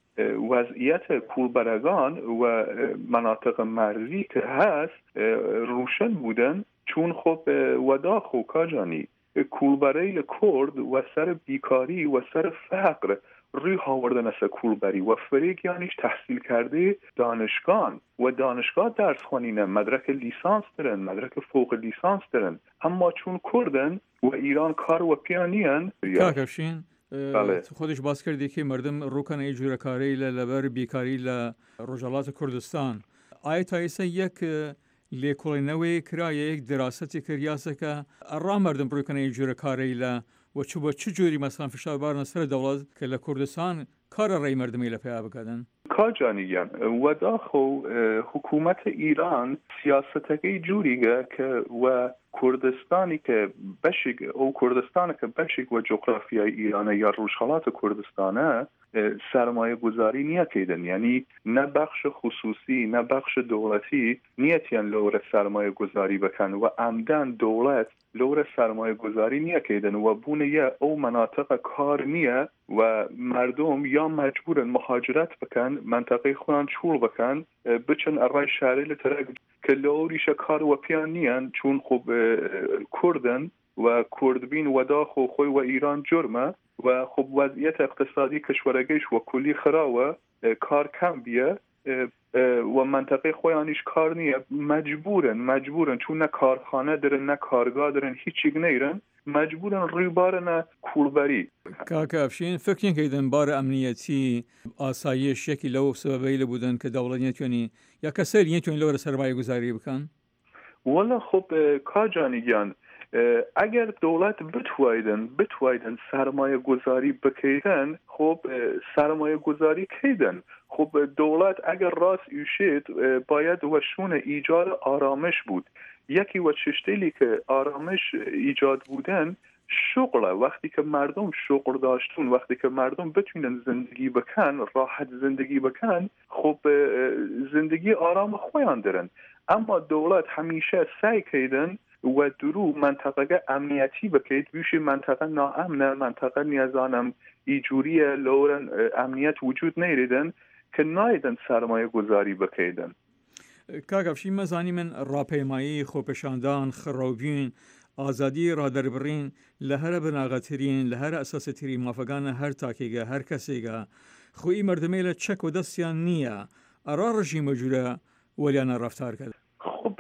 وضعیت کولبرگان و مناطق مرزی که هست روشن بودن چون خب ودا خوکا جانی کولبری کرد و سر بیکاری و سر فقر روی هاوردن از کولبری و فریق یعنیش تحصیل کرده دانشگاه و دانشگاه درس خوانینه مدرک لیسانس دارن مدرک فوق لیسانس دارن اما چون کردن و ایران کار و پیانیان کاکفشین بله. خودش باز کردی که مردم روکن ایجور کاری لبر بیکاری لرجالات کردستان آیا تایسه یک لیکولی نوی کرایه یک دراستی کریاسه که ارا مردم روکن ایجور کاری ل و چه با چه جوری مثلا فشار بارن سر دولت که لکردستان کار رای مردمی لپیا بکردن کار جانیگن و داخل حکومت ایران سیاستگی جوریه که و کردستانی که بشیگ او کردستانی که بشیگ و جغرافیای ایران یا روشالات کردستانه سرمایه گذاری نیه کردن یعنی نه بخش خصوصی نه بخش دولتی نیتیان لور سرمایه گذاری بکن و عمدن دولت لور سرمایه گذاری نیه کردن و بونه یه او مناطق کار نیه و مردم یا مجبورن مهاجرت بکن منطقه خودن چول بکن بچن ارای شهری لترک که لوریش کار و پیان نیان چون خوب کردن و کردبین و داخل خوی و ایران جرمه و خب وضعیت اقتصادی کشورگیش و کلی خراوه کار کم بیه و منطقه خویانیش کار نیه مجبورن مجبورن چون نه کارخانه دارن نه کارگاه دارن هیچی نیرن مجبورن روی بارن کولبری کاکا افشین فکر کردن بار امنیتی آسایش یکی لو سببیل بودن که دولت نیتونی یا کسی نیتونی لور سرمایه گذاری بکن؟ والا خب کاجانیگان اگر دولت بتوایدن بتوایدن سرمایه گذاری بکیدن خب سرمایه گذاری کیدن خب دولت اگر راست ایشید باید وشون ایجاد آرامش بود یکی و چشتیلی که آرامش ایجاد بودن شغل وقتی که مردم شغل داشتون وقتی که مردم بتونن زندگی بکن راحت زندگی بکن خب زندگی آرام خویان دارن اما دولت همیشه سعی کردن و درو منطقه امنیتی بکید بیشی منطقه ناامنه منطقه نیازانم ایجوری لورن امنیت وجود نیریدن که نایدن سرمایه گذاری بکیدن کاکفشی مزانی من راپیمایی خوپشاندان خروبین آزادی را دربرین لهر بناغترین لهر اساستری موافقان هر تاکیگه هر کسیگه خوی مردمیل چک و دستیان نیه ارا رژیم جوره ولیانا رفتار کرد خب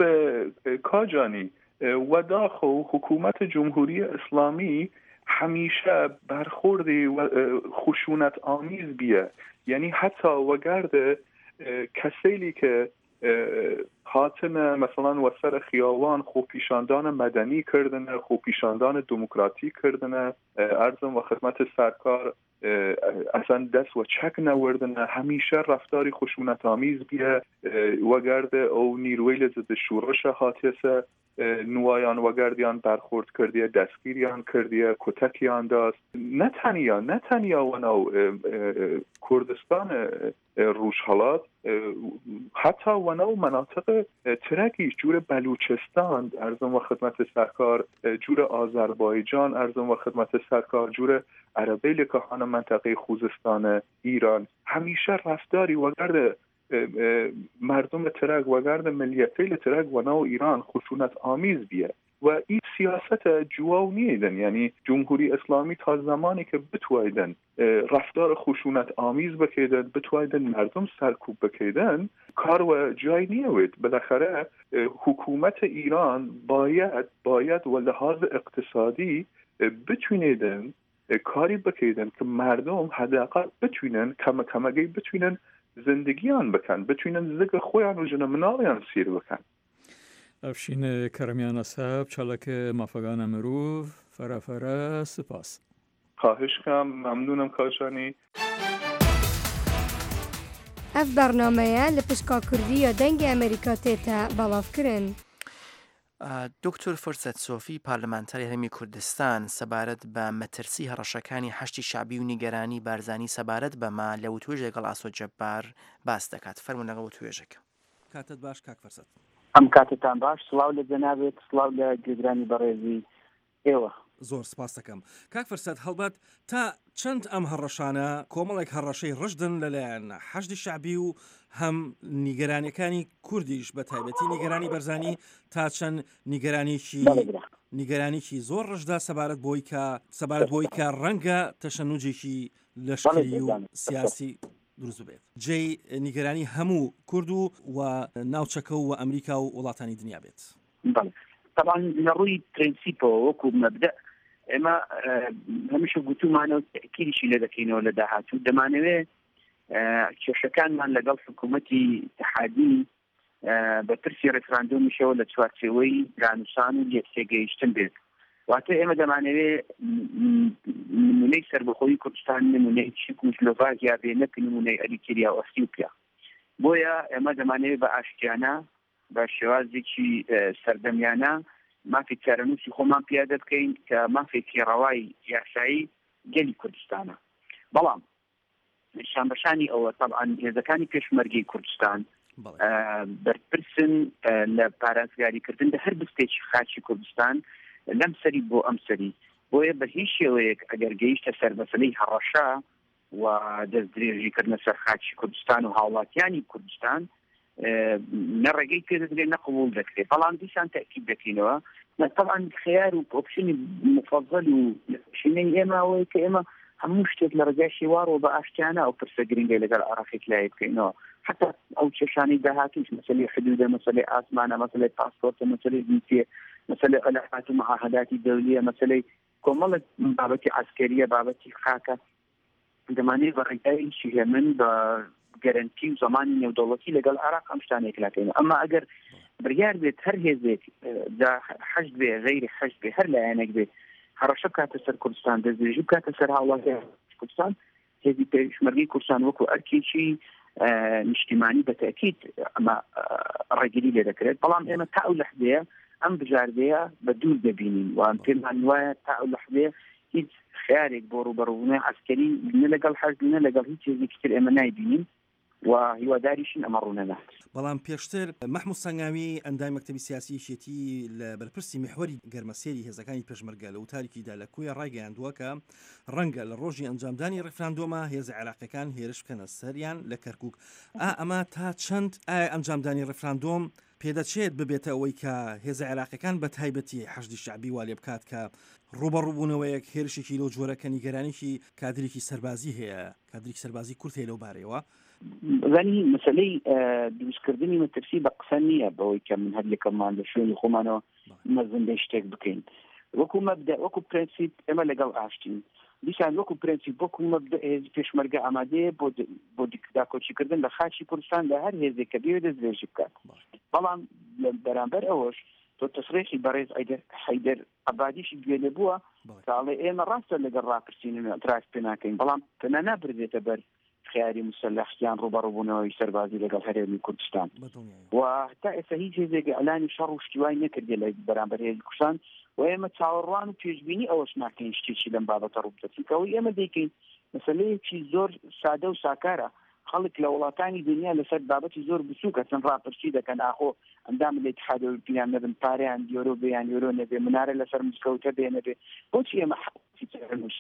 کاجانی و داخل حکومت جمهوری اسلامی همیشه برخوردی و خشونت آمیز بیه یعنی حتی وگرد کسیلی که هاتنە مثلان وەسەر خیاوان خۆپیشاندانە مەدەنی کردنە خۆپیشاندانە دموکراتی کردنە ئەرزم و خدمەت سەرکار ئەسەن دەست و چەک نەوەردنە هەمیشە رەفتاری خشونەت‌آمیز بیە وەگەردە ئەو نیروەی لە ضد شورشە هاتیەسە نوایان وەگەردیان بەرخورد کردیە دەستگیریان کردیە کۆتەکیان داست نەتەنیا نەتەنیا وەناو کوردستان ڕۆژهەڵات حتا وەناو مناطق ترەکیش جورە بەلوچستان ئەرزم و خدمەت سەرکار جورە ئازەربایجان ئەرزم و خدمەت سەرکار جورە عەرەبەی لە کەحانە منطقەی خوزستانە ئیران هەمیشە رەفتاری وەگەردە مردم ترک وەگەردە ملیەتەی لە ترک وەناو ئیران خشونەت ئامیز بیە و این سیاست جواو نیدن یعنی جمهوری اسلامی تا زمانی که بتوایدن رفتار خشونت آمیز بکیدن بتوایدن مردم سرکوب بکیدن کار و جای نیوید بالاخره حکومت ایران باید باید و لحاظ اقتصادی بتونیدن کاری بکیدن که مردم حداقل بتونن کم کمگی بتونن زندگیان بکن بتونن زگ خویان و جن مناڵیان سیر بکن ئەفشین کەرەمیانە سەب چاڵەکە مافەگانە مرۆڤ فەرەفەرە سپاس خواهشکەم مەمنونم کاژانی ئەف بەرنامەیە لە پشکا کوردیە دەنگی ئەمریکا تێتە بەڵاوکردن. دکتۆر فرسەت سۆفی پارلەمانتاری هەرێمی کوردستان سەبارەت بە مەترسی هەڕەشەکانی هەشتی شعبی و نیگەرانی بارزانی سەبارەت بەما لە وتوێژ لەگەڵ ئاسۆ جەبار باس دەکات فەرموو لەگەڵ وتوێژەکە. کاتت باش کاک فرسەت. ئەم کاتتان باش سڵاو لە جەنابێت سڵاو لە گوێگرانی بەڕێزی ئێوە. زۆر سپاس دەکەم. کاک فرسەت هەڵبەت تا چەند ئەم هەڕەشانە کۆمەڵێک هەڕەشەی ڕژدن لەلایەن حەشتی شعبی و هەم نیگەرانیەکانی کوردیش بە تایبەتی نیگەرانی بەرزانی تا چەند نیگەرانێکی نیگەرانێکی زۆر ڕژدا سەبارەت بۆی کە سەبارەت بۆی کە ڕەنگە تەشەنوجێکی لەشکری و سیاسی دروست بێت. جێی نیگەرانی هەموو کورد و و ناوچەکە و ئەمریکا و وڵاتانی دنیا بێت. طبعا لە ڕووی پرینسیپەوە وەکو مەبدە ئێمە هەمیشە گوتومانەوە تەکیدیشی لێ دەکەینەوە لە داهاتوو دەمانەوێت کێشەکانمان لەگەڵ حکوومەتی اتحادی بە ترسی ڕێفراندۆمیشەوە لە چوارچێوەی دانوسان و یەکسێگەیشتن بێت. واتە ئێمە دەمانەوێت نمونەی سەربەخۆیی کوردستان نمونەی چیک و سلۆڤاکیا بێ نەک نمونەی ئەریتریا و ئەثیوپیا. بۆیە ئێمە دەمانەوێت بە ئاشتیانە بە شێوازێکی سەردەمیانە مافی چارەنووسی خۆمان پیادە بکەین کە مافێکی ڕەوای یاسایی گەلی کوردستانە. بەڵام شانبەشانی ئەوە طبعاً هێزەکانی پێشمەرگەی کوردستان بەرپرسن لە پارازگاریکردن لە هەر بستێکی خاچی کوردستان لەم سەری بۆ ئەم سەری بۆیە بە هیچ شێوەیەک ئەگەر گەیشتە سەر مەسەلەی هەڕەشە و دەست درێژیکردنە سەر خاچی کوردستان و هاوڵاتیانی کوردستان نەڕێگەی پێ دەدرێت نەقبول دەکرێت بەڵام دیسان تەکید دەکەینەوە طبعاً خیار و ئۆپشنی مفەضەل و شینەی ئێمەوەی کە ئێمە هەموو شتێک لە ڕێگای شێوارەوە بە ئاشتیانە ئەو پرسە گرنگی لەگەڵ عراقێک لای بکەینەوە حتا ئەو کێشانەی داهاتوش مەسەلەی حدودە مەسەلەی ئاسمانە مەسەلەی پاسپۆرتە مەسەلەی جنسیە مەسەلەی عەلاقات و معاهداتی دەولیە مەسەلەی کۆمەڵێک بابەتی عەسکەریە بابەتی خاکە دەمانێت بە ڕێگای شیهێمن بە گەرنتی و زمانی نێودەوڵەتی لەگەڵ عراق ئەم شتانێک لاکەین ئەمما ئەگەر بڕیار بێت هەر هێزێک دا حەشد بێ غەیری حەشد بێ هەر لایەنێک بێ هەڕەشە کاتە سەر کوردستان دەستدرێژی کاتە سەر هاوڵاتی کوردستان هێزی پێشمەرگەی کوردستان وەکو ئەرکێکی نیشتیمانی بە تەکید ئەمە ڕێگیری لێ دەکرێت بەڵام ئێمە تا ئەو لەحظەیە ئەم بژاردەیە بە دوور دەبینین و پێمان وایە تا ئەو لەحظەیە هیچ خیارێک بۆ ڕوبەڕوونەی عەسکەری نە لەگەڵ حەشد نە لەگەڵ هیچ هێزێکی تر ئێمە نایبینین و هیواداریشین ئەمە ڕوونە نات. بەڵام پێشتر مەحموود سەنگاوی ئەندای مەکتەبی سیاسی شێتی لە بەرپرسی میحوەری گەرمەسێری هێزەکانی پێشمەرگە لە وتارێکیدا لە کوێ ڕایگەیاندووە کە ڕەنگە لە ڕۆژی ئەنجامدانی ڕێفراندۆمە هێز عێراقیەکان هێرش بکەنە سەریان لە کەرکووک. ئا ئەمە تا چەند ئایا ئەنجامدانی ڕێفراندۆم پێدەچێت ببێتە ئەوەی کە هێز عێراقیەکان بە تایبەتی حەشدی شعبی وا لێ بکات کە ڕوبەڕووبوونەوەیەک هێرشێکی لەو جۆرەکە نیگەرانێکی کادرێکی سەربازی هەیە کادرێکی سەربازی کورت هەیە لەو بارەیەوە زانی مەسەلەی دروستکردنی مەترسی بە قسە نییە بەوەی کە من هەر لەکەمان لە شوێنی خۆمانەوە مەزن لێ شتێک بکەین وەکو مەبدە وەکو پرینسیپ ئێمە لەگەڵ ئاشتین دیسان وەکو پرەنسیپ وەکو مەبدە پێشمەرگە ئامادەیە بۆ بۆ داکۆچیکردن لە خاچی کوردستان لە هەر هێزێک کە بێ دەستێژی بکات بەڵام بەرامبەر ئەوەش تۆ تەسڕێکی بەڕێز حەیدەر عەبادیشی گوێنێ بووە کاڵێ ئێمە ڕاستە لەگەڵ ڕاپرسینە ئەتراس پێ ناکەین بەڵام پێنا نابردێتە بەر خیاری مسلحیان ڕوبەڕووبوونەوەی سەربازی لەگەڵ هەرێمی کوردستان و هەتا ئێستا هیچ هێزێک ئەلانی شەڕ و شتیوای نەکردێ لە بەرامبەر هێزی کوردستان و ئێمە چاوەڕوان و پێشبینی ئەوەش ناکەین شتێکی لەم بابەتە ڕوودەچینکەوەی ئێمە دەیکەین مەسەلەیەکی زۆر سادە و ساکارە خەڵک لە وڵاتانی دنیا لەسەر بابەتی زۆر بچووکە چەند ڕاپرسی دەکەن ئاخۆ ئەندام لە اتحاد ئەوروپیان نەبن پاریان یۆرۆ بێیان یۆرۆ نەبێ منارە لەسەر مزگەوتە بێ نەبێ بۆچی ئێمە حەقی چێرەنووس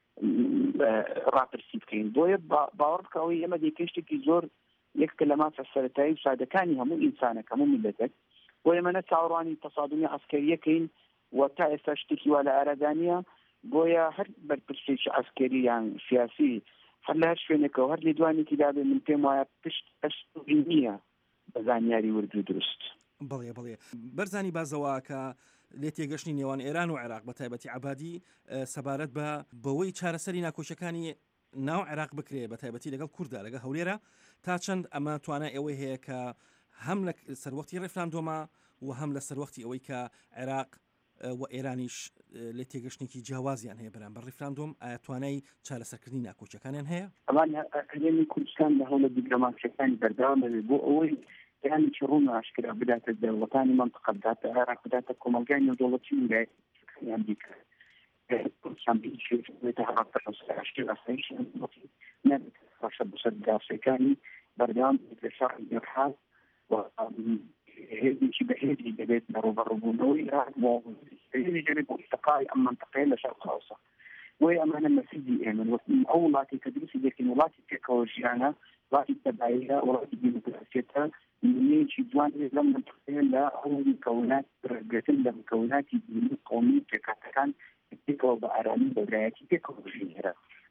ڕاپرسی بکەین بۆیە باوەڕ بکەوەی ئێمە دەیکەی شتێکی زۆر یەککە لە مافە سەرەتایی و سادەکانی هەموو ئینسانێک هەموو میلەتێک بۆ ئێمە نە چاوەڕوانی تەسادمی عەسکەریەکەین و تا ئێستا شتێکی وا لە ئارادانیە بۆیە هەر بەرپرسێکی عەسکەری یان سیاسی هەر لە هەر شوێنێکەوە هەر لێدوانێکی دابێ من پێم وایە پشت ئەشتوی نییە بە زانیاری وردو دروست بڵێ بڵێ بەرزانی بازەوە کە لێ تێگەشتنی نێوان ئێران و عێراق بە تایبەتی عەبادی سەبارەت بە بەوەی چارەسەری ناکۆشەکانی ناو عێراق بکرێ بە تایبەتی لەگەڵ کووردا لەگەڵ هەولێرە تا چەند ئەمە توانای ئەوەی هەیە کە هەم لە سەروەختی ڕێفراندۆمە و هەم لە سەروەختی ئەوەی کە عێراق و ئێرانیش لێ تێگەشتێکی جیاوازیان هەیە بەرامبەر ڕێفراندۆم ئایا توانای چارەسەرکردنی ناکۆچەکانیان هەیە؟ ئەمان هەرێمی کوردستان لە هەوڵە دیپلۆماسیەکانی بەردەوام دەبێت بۆ ئەوەی یانی چ ڕوون ئاشکرا بداتە دەوڵەتانی منطقە بداتە عێراق بداتە کۆمەلگای نێودەوڵەتی ویلایەتیان بیکات کوردستان بێتە هەڵاتە ئاشکرا نەبێت باشە بەسەر داسەکانی بەردەوام لە شەڕ ئێرحاد و هێزێکی بەهێزی دەبێت لە ڕوبەڕووبوونەوەی عێراق بۆ هێزی دەبێت بۆ ئیستقای ئەم منطقەیە لە شەرق ئەوسە بۆیە ئەمانە مەسیدی ئێمن ئەو وڵاتی کە دروستی دەکەین وڵاتی پێکەوە ژیانە وڵاتی تەباییە وڵاتی دیموکراسیەتە نمونەیەکی جوان لەم منطقەیە لە ئەو مکەونات ڕێگرتن لە مکەوناتی دینی قۆمی پێکاتەکان پێکەوە بە ئارامی بەلایەتی پێکەوە ژینێرە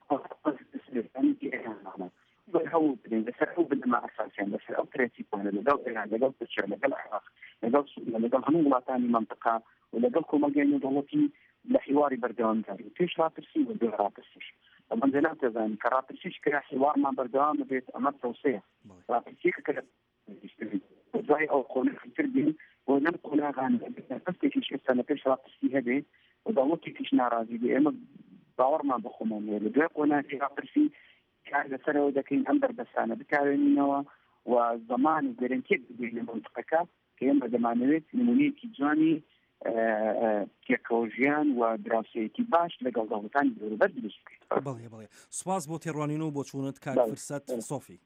هەوڵ بدەین لەسەر ئەو بنەما ئەساسیان لەسەر ئەو پرەنسیپانە لەگەڵ ئێران لەگەڵ تورکیا لەگەڵ عێراق لەگەڵ سووریا لەگەڵ هەموو وڵاتانی منطقە و لەگەڵ کۆمەلگای نێودەوڵەتی لە حیواری بەردەوامداری پێش ڕاپرسی و دوای ڕاپرسیش ئەمە ناتوانین کە ڕاپرسیش کرا حیوارمان بەردەوام بێت ئەمە تەوسەیە ڕاپرسیەکە کە دوای ئەو قۆناغی تر بین بۆ لەم قۆناغان هەستێکی ئێستا لە پێش ڕاپرسی هەبێ و داوڵەتێکیش ناڕازی بێ ئێمە باوەڕمان بەخۆمان هەیە لە دوای قۆناغی ڕاپرسی کار لەسەرەوە دەکەین ئەم بەربەسانە بکارێنینەوە و زەمان و گەرنتێک بگەین لە منطقەکە کە ئێمە دەمانەوێت نمونەیەکی جوانی پێکەوە ژیان و دراوسەیەکی باش لەگەڵ دەوڵەتانی دەوروبەر دروست بکەین. بەڵێ بەڵێ سوپاس بۆ تێڕوانین و بۆ چوونت کار فرسەت سۆفی.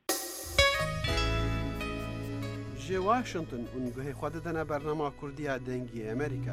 ji Washington û guhê xwe didine bernama Kurdiya dengî Amerîka.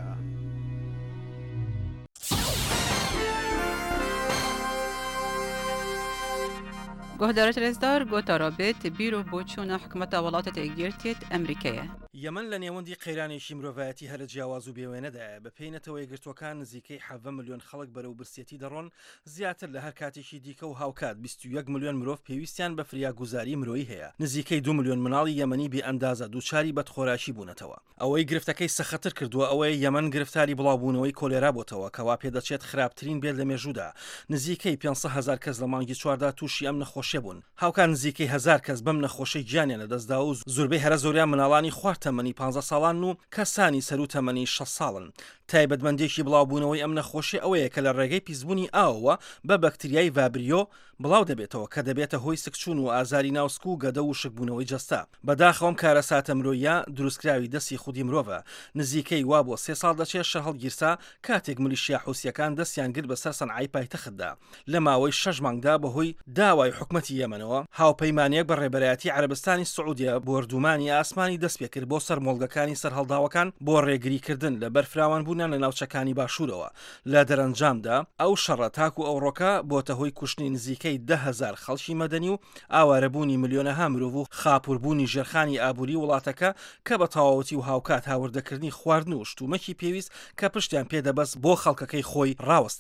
گۆهدارە رێزدار گۆتا ڕابێت بیرۆ بۆ چوونە حکومەتە وڵاتە تێگیرتێت ئەمریکایە. یەمەن لە نێوەندی قەیرانێکی مرۆڤایەتی هەرە جیاواز و بێوێنەدایە بە پێینەتەوە یەکگرتوەکان نزیکەی حەڤە ملیۆن خەڵک بەرەو برسێتی دەڕۆن زیاتر لە هەر کاتێکی دیکە و هاوکات بیست و یەک ملیۆن مرۆڤ پێویستیان بە فریاگوزاری مرۆیی هەیە نزیکەی دو ملیۆن مناڵی یەمەنی بێ ئەندازە دووچاری بەدخۆراشی بوونەتەوە ئەوەی گرفتەکەی سەختتر کردووە ئەوەی یەمەن گرفتاری بڵاوبوونەوەی کۆلێرا بۆتەوە کەوا پێدەچێت خراپترین بێت لە مێژوودا نزیکەی پێنجسەد هەزار کەس لە مانگی چواردا تووشی ئەم نەخۆشیە بوون هاوکان نزیکەی هەزار کەس بەم نەخۆشەی گیانیان لەدەستدا و زۆربەی هەرە زۆریان مناڵانی خوار تەمەنی پانزە ساڵان و کەسانی سەر و تەمەنی شەش ساڵن تایبەتمەندێکی بڵاوبوونەوەی ئەم نەخۆشی ئەوەیە کە لە ڕێگەی پیسبوونی ئاوە بە بەکتریای ڤابریۆ بڵاو دەبێتەوە کە دەبێتە هۆی سکچوون و ئازاری ناوسک و گەدە و شکبوونەوەی جەستا بەداخەوەم کارە ساتە مرۆیە دروستکراوی دەستی خودی مرۆڤە نزیکەی وا بۆ سێ ساڵ دەچێت شەڕ هەڵگیرسا کاتێک ملیشیا حوسیەکان دەستیان کرد بەسەر سەنعای پایتەختدا لە ماوەی شەش مانگدا بەهۆی داوای حکومەتی یەمەنەوە هاوپەیمانیەک بە ڕێبەرایەتی عەرەبستانی سعودیە بۆ وەردومانی ئاسمانی دەست پێ کرد بۆ سەر مۆڵگەکانی سەرهەڵداوەکان بۆ ڕێگریکردن لە بەرفراوان بوونیان لە ناوچەکانی باشوورەوە لە دەرەنجامدا ئەو شەڕە تاک و ئەوڕۆکە بۆتە هۆی کوشتنی نزیکەی ده هەزار خەڵکی مەدەنی و ئاوارەبوونی ملیۆنەها مرۆڤ و خاپوربوونی ژێرخانی ئابووری وڵاتەکە کە بە تەواوەتی و هاوکات هاوردەکردنی خواردن و شتومەکی پێویست کە پشتیان پێدەبەست بۆ خەڵکەکەی خۆی ڕاوەستاوە.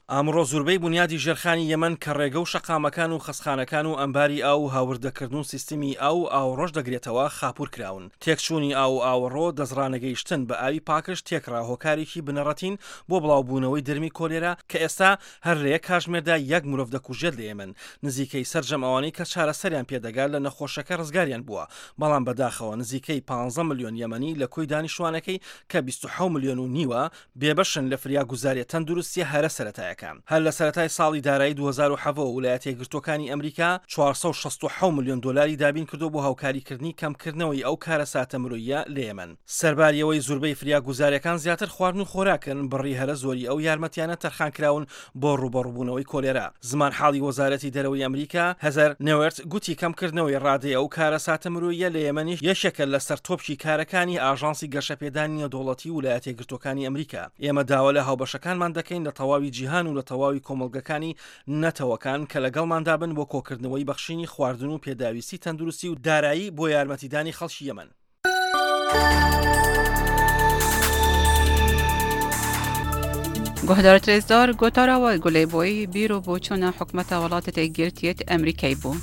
ئامڕۆ زۆربەی بنیادی ژێرخانی یەمەن کە ڕێگە و شەقامەکان و خەسخانەکان و ئەمباری ئاو هاوردەکردن سیستمی ئاو ئاوڕۆژ دەگرێتەوە خاپور کراون. تێکچوونی ئاو ئاوەڕۆ دەزرانەگەیشتن بە ئاوی پاکش تێکرا هۆکارێکی بنەڕەتین بۆ بڵاوبوونەوەی دەرمی کۆلێرا کە ئێستا هەر لە یەک کاتژمێردا یەک مرۆڤ دەکوژێت لە ئێمن. نزیکەی سەرجەم ئەوانەی کە چارەسەریان پێدەگات لە نەخۆشەکە ڕزگاریان بووە، بەڵام بەداخەوە نزیکەی پانزە ملیۆن یەمەنی لە کۆی دانیشتوانەکەی کە بیست و حەوت ملیۆن و نیوە بێبەشن لە فریاگوزاریە تەندروستیە هەرە سەرەتایەکان. هەر لە سەرەتای ساڵی دارایی دوو هەزار و سەڤ ویلایەتە یەکگرتووەکانی ئەمریکا چوارسەد و شەست و حەوت ملیۆن دۆلاری دابین کردو بۆ هاوکاریکردنی کەمکردنەوەی ئەو کارە ساتە مرۆییە لە یەمەن. سەرباریەوەی زۆربەی فریاگوزاریەکان زیاتر خواردن و خۆراکن، بڕی هەرە زۆری ئەو یارمەتیانە تەرخانکراون بۆ ڕوبەڕووبوونەوەی کۆلێرا. زمان حاڵی وەزارەتی دەرەوەی ئەمریکا هەزار نێوەرت گوتی کەمکردنەوەی ڕادەیە ئەو کارە ساتە مرۆییە لە یەمەنیش یەکێکە لە سەر تۆپشی کارەکانی ئاژانسی گەشەپێدانی نێودەوڵەتی ویلایەتە یەکگرتووەکانی ئەمریکا. ئێمە داوا لە هاوبەشەکانمان دەکەین لە تەواوی جیهان و لە تەواوی کۆمەڵگەکانی نەتەوەکان کە لەگەڵماندا بن بۆ کۆکردنەوەی بەخشینی خواردن و پێداویستی تەندروستی و دارایی بۆ یارمەتیدانی خەڵکی یەمەن. گۆهدارە ترێزدار گۆتاراوە گولەیبۆی بیرۆ بۆ چۆنە حکومەتە وڵاتە یەکگرتوویەت ئەمریکای بوو.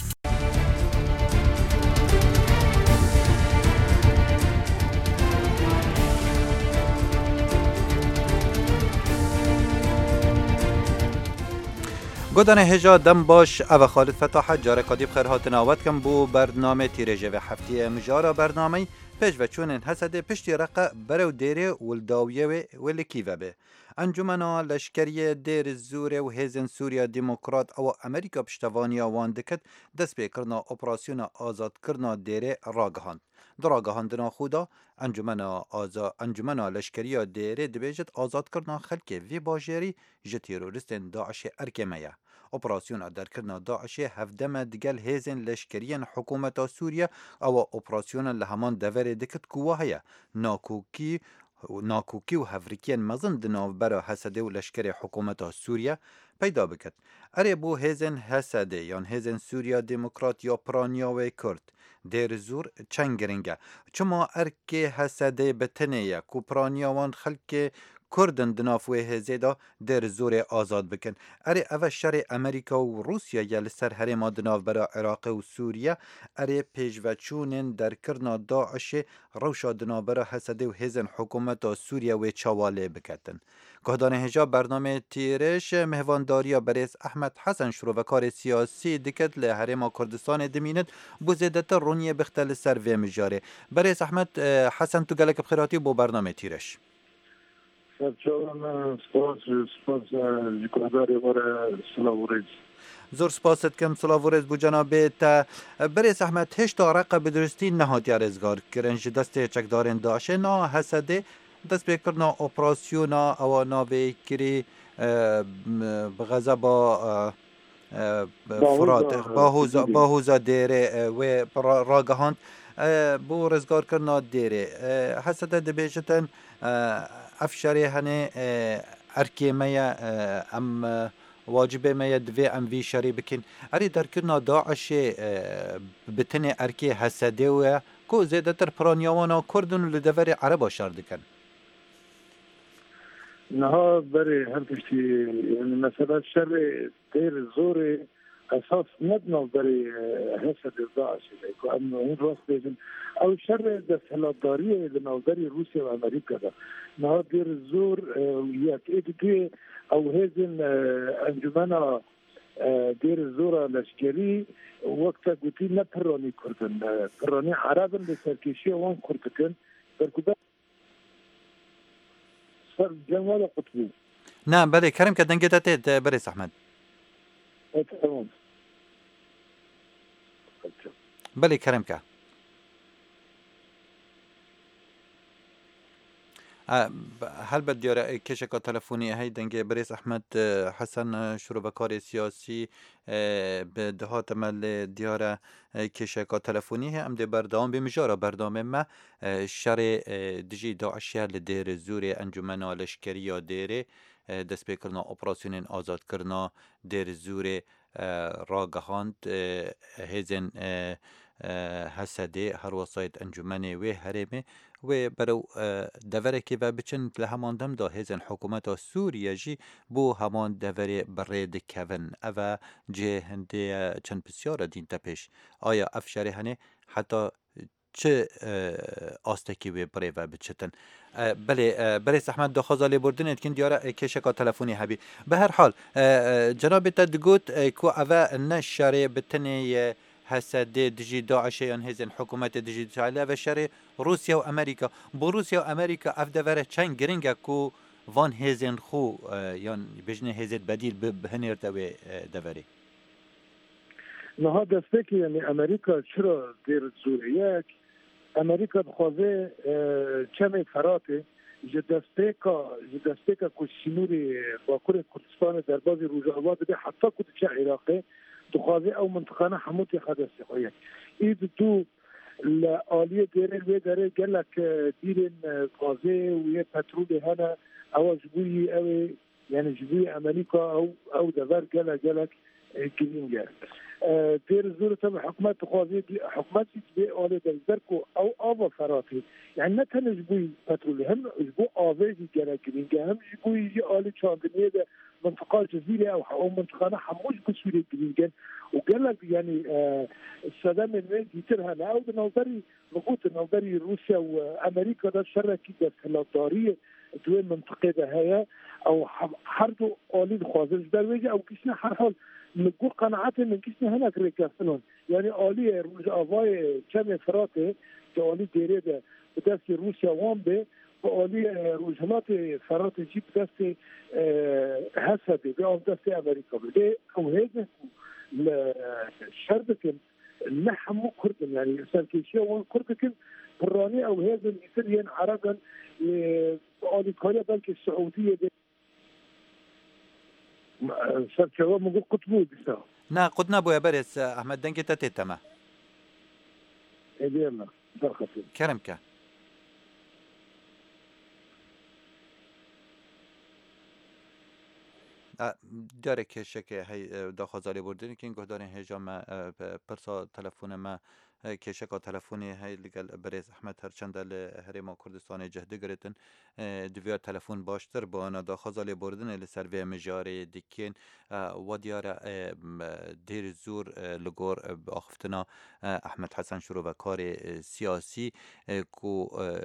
گودان هجا دم باش او خالد فتاحت جاره کادیب خیر هاتن آوت کم بو برنامه تیرجه و هفته مجارا برنامه پیش و چونن حسده پشتی رقه برو دیره ولداویه و لکیوه به انجمنا لشکری دیر زوره و هیزن سوریا دموکرات او امریکا پشتوانیا واندکت دست بیکرنا اپراسیون آزاد کرنا دیره راگهاند. دراگهاندنا خودا انجمنا آزا انجمنا لشکری دیره دبیجت آزاد کرنا خلک وی باجری ج تروریستن داعش ارکمه. اپراسیون در کرنا داعش هفدم دگل هیزن لشکریان حکومت سوریا او اپراسیون لهمان دور دکت کوه ناکوکی ناکوکی و هفریکیان مزن دناو برا حسده و لشکر حکومت سوریا پیدا بکد. اره بو هیزن حسده یان هیزن سوریا دموکرات یا پرانیا و کرد دیر زور چنگ گرنگه چما ارک حسده بتنه یا کو پرانیاوان خلک کردن دنافوی هزیدا در زور آزاد بکن. اره اوه شر امریکا و روسیا یل سر هرما دناف برا عراق و سوریا اره پیجوچونن در کرنا داعش روشا دناف برا حسده و هزن حکومت سوریا و چواله بکتن. گهدان هجا برنامه تیرش مهوانداریا بریس احمد حسن شروع و کار سیاسی دکت له هرما کردستان دمینت بوزیدت رونی بختل سر و مجاره. بریس احمد حسن تو گلک بخیراتی بو برنامه تیرش. سپاس سپاس جکوداری واره سلاوریز زور سپاست کم سلاوریز بو جنابه تا بریس احمد هشت رقه بدرستی نهاد یارزگار کرنج دست چکدارن داشه نا حسده دست بکرنا اپراسیونا او ناوی کری بغزه با فرات باهوزا باهوزا دیره و راگهاند بو رزگار کرنا دیره حسده دبیجتن افشاری هنه ارکیمه ام واجبه ما دوی ام وی شری بکن اری در کرنا داعش بتنه ارکی حسده و کو زیده تر پرانیاوانا کردن لدور عربا شردکن نه بری هر کشتی مثلا شر دیر زور اساس ندنو بری حسد داعش که ام اون راست بیدن او شر دستهلاتداری لنوبری روسیا و امریکا ده نه دیر زور یک ایدی او هزین انجمنا دیر زور لشکری وقتا گوتی نه پرانی کردن پرانی عربن به سرکشی وان کردن برکوبه سر جنوال قطبی نه بله کرم که دنگه داته بریس احمد تمام بله کرم که هل بد دیاره کشکا تلفونی هی دنگه بریس احمد حسن شروع بکار سیاسی به دهات مل دیاره کشکا تلفونی هی ام دی بردام بمجارا بردام ما شر دجی داعشی لدیر زور انجمن لشکری یا دیره دست بکرنا اپراسیون آزاد کرنا دیر زور راگهاند هزن هەسەدێ هەروەسایت ئەنجومەنێ وێ هەرێمێ وێ بەرەو دەڤەرێکی بە بچن لە هەمان دەمدا هێزن حکوومەتە سووریەژی بۆ هەمان دەڤەرێ بڕێ دکەون ئەڤە جێ هەندەیە چەند پرسیارە دینتە پێش ئایا ئەف شەرێ هەنێ حتا چه ئاستێکی وێ بڕێڤە بچتن بەێ بەرێ ئەحمەد داخوازا لێبوردنێتکن دیارە کێشەکە تەلەفۆنی هەبی بە هەر حاڵ جەنابێتە دگوت کو ئەڤە نە شارێ بتنێ هەسەدێ دژی داعشەیان هێزن حکوومەتە دژی ئەڤە شەرێ رووسیا و ئەمریکا بۆ رووسیا و ئەمریکا ئەف دەڤەرە چەند گرنگە کو وان هێزێن خو یان بژنە هێزت بەدیل بهێنێتەوێ دەڤەرێ نها دەستێکی یعنی ئەمریکا چرا دێر زۆریەک ئەمریکا بخوازێ چەمێ فەراتێ ji destpêka ji destpêka ku Sînûrê Bakurê Kurdistanê derbasî Rojava dibe heta ku diçe Iraqê dixwaze ew mintiqane hemû tê xwe destê xwe yek. Îd tu li aliyê dêrê wê derê gelek dîrên gazê û yê petrolê hene ewa ji bo yî ew ê yani ji bo Amerîka ew ew dever gelek gelek girîng e. دير زور تبع حكومات خوازي حكومات تبي على دلبركو او ابا فراتي يعني ما كان جبوي بترول هم جبو افيزي جراكين هم جبوي يجي على شاندنيه ده منطقه الجزيره او او منطقه حموش بسوريا جرينجن وقال لك يعني السلام من يترها او نظري نقطه نظري روسيا وامريكا ده شركه دستهلاكداريه دوين منطقه ده هي او حردو اولي خوازي درويجه او كيشنا هر حال نقول قناعتي من كيسنا هناك ريكاسلون يعني آلية روج آوای كم فراته كآلية ديريده بدست روسيا وامبه وآلية روجهلات فراته جي بدست هسده بأم دست أمريكا بده أو هذا الشربكن نحمو كردن يعني سركيشيا وان كردكن براني أو هذا المثلين عرقا آلية كاريا بلك السعودية ده سرچاوه مگو قطبو بیسا نه قد نبویا برس احمد دنگی تا تیتما ایدینا درخطی کرم که داره که شکه هی داخوازالی بردنی که این گهدارین هجام پرسا تلفون ما کێشەکە تەلەفۆنی هەیە لەگەڵ بەرێز ئەحمەد هەرچەندە لە هەرێما کوردستانی جەهدەگرێتن دوێر تەلەفۆن باشتر بۆەوە داخوازا لێبوردنە لەسەر vê مژارێ دیکێن وە دیارە دێر زۆر لە گۆڕ ئاخفتنا ئەحمەد حەسەن شورۆڤەکارێ سیاسی کو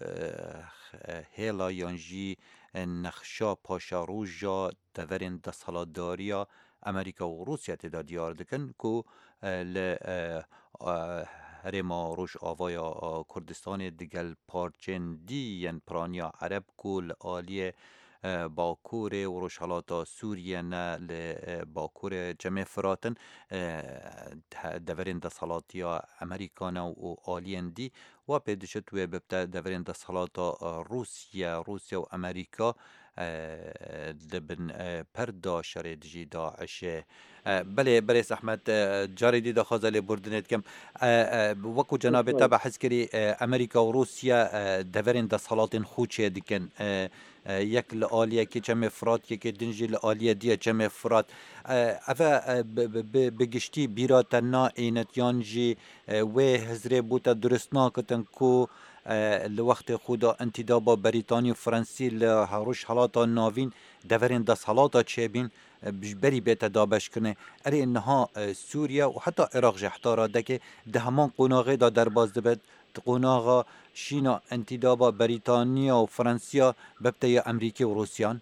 هێڵا یانژی نەخشا پاشاڕۆژا دەڤەرێن دەسەڵاتداریە ئەمریکا و رووسیا تێدا دیار دکن کو لە هەرێما ڕۆژ ئاڤایا کوردستانی دگەل پارچێن دیەن پرانیا عەرەب کو لە ئالیە باکوورێ و ڕۆژهەڵاتە سووریەنە لە باکوورێ جەمێ فراتن دەڤەرێن دەسەڵاتیە ئەمریکانە و ئالیەن دی وا پێ دشت وێ ببتە دەڤەرێن دەسەڵاتە رووسیا رووسیا و ئەمریکا دبن پەردا شەرێ دژی داعشێ بەێ بەرێز ئەحمەد جارێ دی داخوازە لێ بردنێت کەم وەکو جەنابێتە بە حەزکردی ئەمریکا و رووسیا دەڤەرێن دەسەڵاتên خوچێ دیکەن یەک لە ئالیەکی چەمێ فرات یەکێ دنجی لە ئالیە دیە چەمێ فرات ئەvە بگشتی بیراتە نائینەتیان jî wê hezrê bûte durist nakitin ku li wextê xwe da intîdaba Brîtanî û Fransî li rojhilata navîn deverên desthelata çêbîn ji berî bête dabeşkirinê erê niha Sûriye û heta Iraq ji hehtara deke di heman qonaxê da derbas dibe qonaxa şîna intîdaba Brîtaniya û Fransiya bebteye Emerîkê û Rûsyan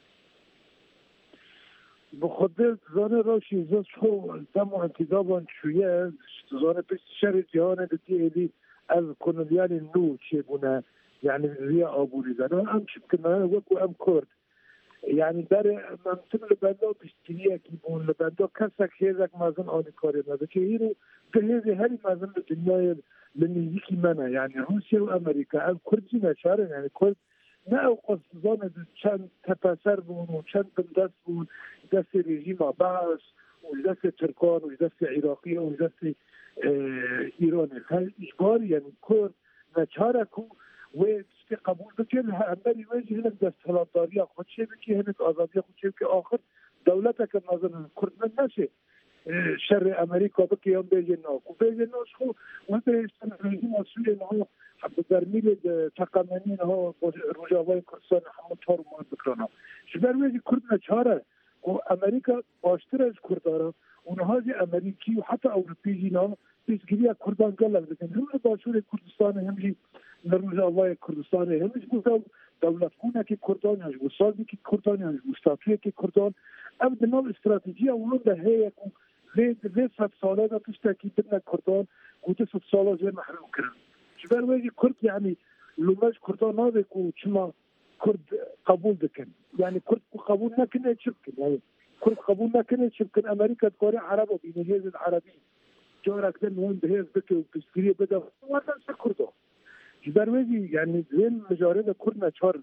bi xwe zane raşî zê ço dema intîdaban çûye zane pişt şerê cîhanê dikê êdî ev konulyanên nû çêbûne yani riya abûrî dane em çibkine wekû em Kurd yani derê memtin li benda piştgiriyekî bûn li benda kesek hêzek mezin alîkarê me dike îro di hêzê herî mezin li dinyayê li nîzîkî me ne yani Rûsya û Amerîka ev Kurd jî neçarin yani Kurd ne ew qas zane çend tepeser bûn û çend bin dest bûn destê rejîma Baş û ji destê Tirkan û ji destê Iraqî û ji destê İranê her îjbarî yani Kurd neçare ku wê tiştê qebûl bike li hemberî wê jî hinek desthilatdariya xwe çê bike hinek azadiya xwe çê bike axir dewleteke mezin Kurd min neçe شر امریکا بکی هم بیجن نا کو بیجن ناش خو و بیشتن رژیم سوریه نه حب برمیل تقامنی نه روجاوای کردستان همه تار ما بکرانا شبر ویجی کرد نچاره و امریکا باشتر از کردارا اونها جی امریکی و حتی اروپی نه پیشگیری کردان گلر بکن هم باشور کردستان همجی روجاوای کردستان همش بودم دولت خونه که کردان هاش بود سازی که کردان هاش بود استاتوی که کردان ام دنال استراتژی اون ده هی لید لید صد ساله دا تشتکی بدنا کردان گوته صد ساله زي محروم کرد جبر ویجی کرد یعنی لومش کردان ناده کو چما کرد قبول دکن یعنی کرد قبول نکنه چبکن یعنی کرد قبول نکنه چبکن امریکا دکاره عرب و بینهیز العربی جارك ده نون بهز بك وبسكريه بدا وطن سكردو جبر ویجی یعنی زين مجارد كردنا چار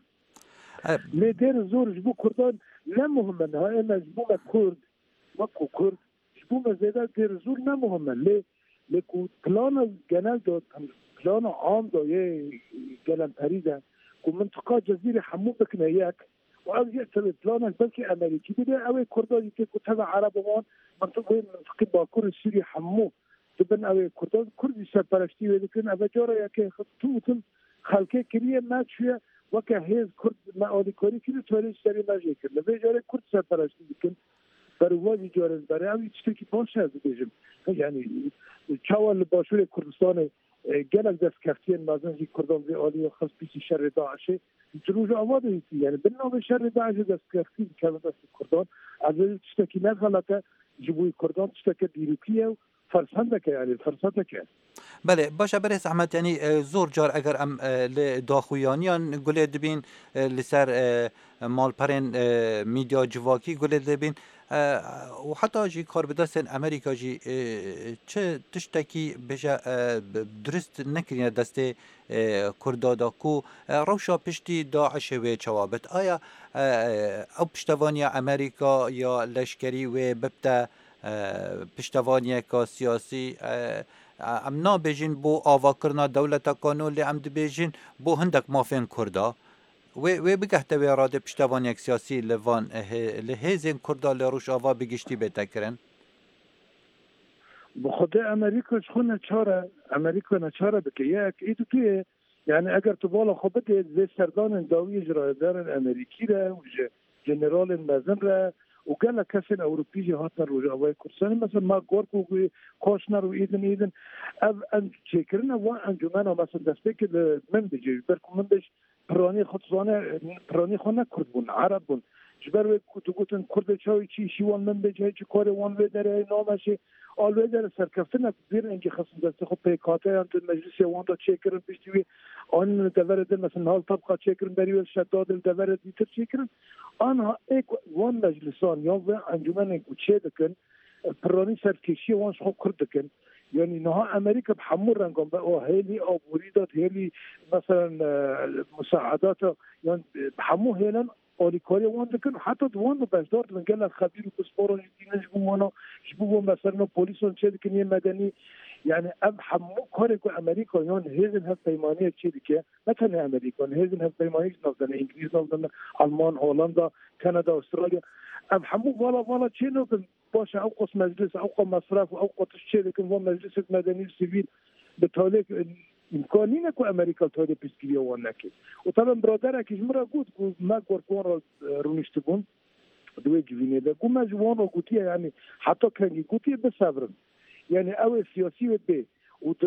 لدير زور جبو كردان لا مهمة ها اما جبو كرد وكو كرد جبو مزيدا دير زور لا مهمة ليه لكو بلان جنال دو بلان عام دو يه جلن بريدة كو منطقة جزيرة حمو بكنا ياك وأو يأتي بلان بلكي أمريكي بدا أوي كردان يكو تبع عرب ومان منطقة منطقة باكور السوري حمو تبن أوي كردان كردي سرپرشتي ولكن أبا جارة يكي خطوتم خلقه كريه ما شوية وكا هيز كرد ما أولي كوري كده توليش سري ما جي كرد لبي جارة كرد سرپرشتي بكن برواجي جارة برای أوي تشتركي باشه از بيجم يعني چاوال باشور كردستان گلک دست کفتین مازن جی کردان زی آلی و خاص پیشی شر داعشه جروج آماده هستی یعنی بنام شر داعش دست کفتین که دست کردان از این تشتکی نغلطه جبوی کردان تشتکی دیروکیه و فرسنده که یعنی فرسنده که بله باشه برس احمد یعنی زور جار اگر ام داخویانیان گله دبین لسر مالپرین میدیا جواکی گله دبین و حتی جی کار بدستن امریکا جی چه تشتکی بشه درست نکرینه دست کردادا کو روشا پشتی داعش و چوابت آیا او پشتوانی امریکا یا لشکری و ببتا پشتوانی که سیاسی ام نا بیجین بو آوا کرنا دولت کانو لی ام دی بیجین بو هندک مافین کردا و و بگهته و اراده پشتوان یک سیاسی لوان لهزین کردا لروش آوا بگشتی بتکرن بخود امریکا شخون نچاره امریکا نچاره بکه یک ایدو توی یعنی اگر تو بالا خوبت زی سردان داوی اجرایدار امریکی را و جنرال مزن را و قال لك كسن أوروبي جهاتنا رجاوي كرسان مثلا ما قرقوا كوشنر وإيدن إيدن أب أن شكرنا وأن جمانا مثلا دستك من بيجي بركم من بيج براني خطزانة براني خنا كردون عربون جبر كتوقتن كرد شوي شيء شيء من بيجي هيك كوري وان بدره نامشي آل بدره سركفتنا بير إنك خصم دست خو بيكاته أنت المجلس وان دا شكرن بيجي آن دورد مثلا هال طبقة شكرن بريول شداد الدورد ديتر شكرن آنها ایک وان مجلسان یا و انجمن کوچه دکن پرانی سرکشی وانش خوب کرد دکن یعنی نها امریکا بحمر رنگام با هیلی آبوریدات هیلی مثلا مساعدات یعنی بحمو هیلن آلیکاری وان دکن حتی دوان رو بجدار دکن گل خبیر و بسپاران جدینش بوانا جبو مثلا پولیسون چه دکن یه مدنی يعني اب حمو كوري كو امريكا يون هيزن هف بيمانيه تشيدي كي مثلا امريكا هيزن هف بيمانيه نوزن انجليز نوزن المان هولندا كندا استراليا اب حمو ولا ولا تشينو باش اوقف مجلس اوقف مصرف اوقف تشيدي كم مجلس مدني سيفيل بالتالي امكانينا كو امريكا تولي بيسكيو ونكي وطبعا برادرك جمره قلت ما كوركون رونشتبون دوي جوينه ده كما جوان وقتي يعني حتى كان قلتي بصبر يعني أول سياسي به وده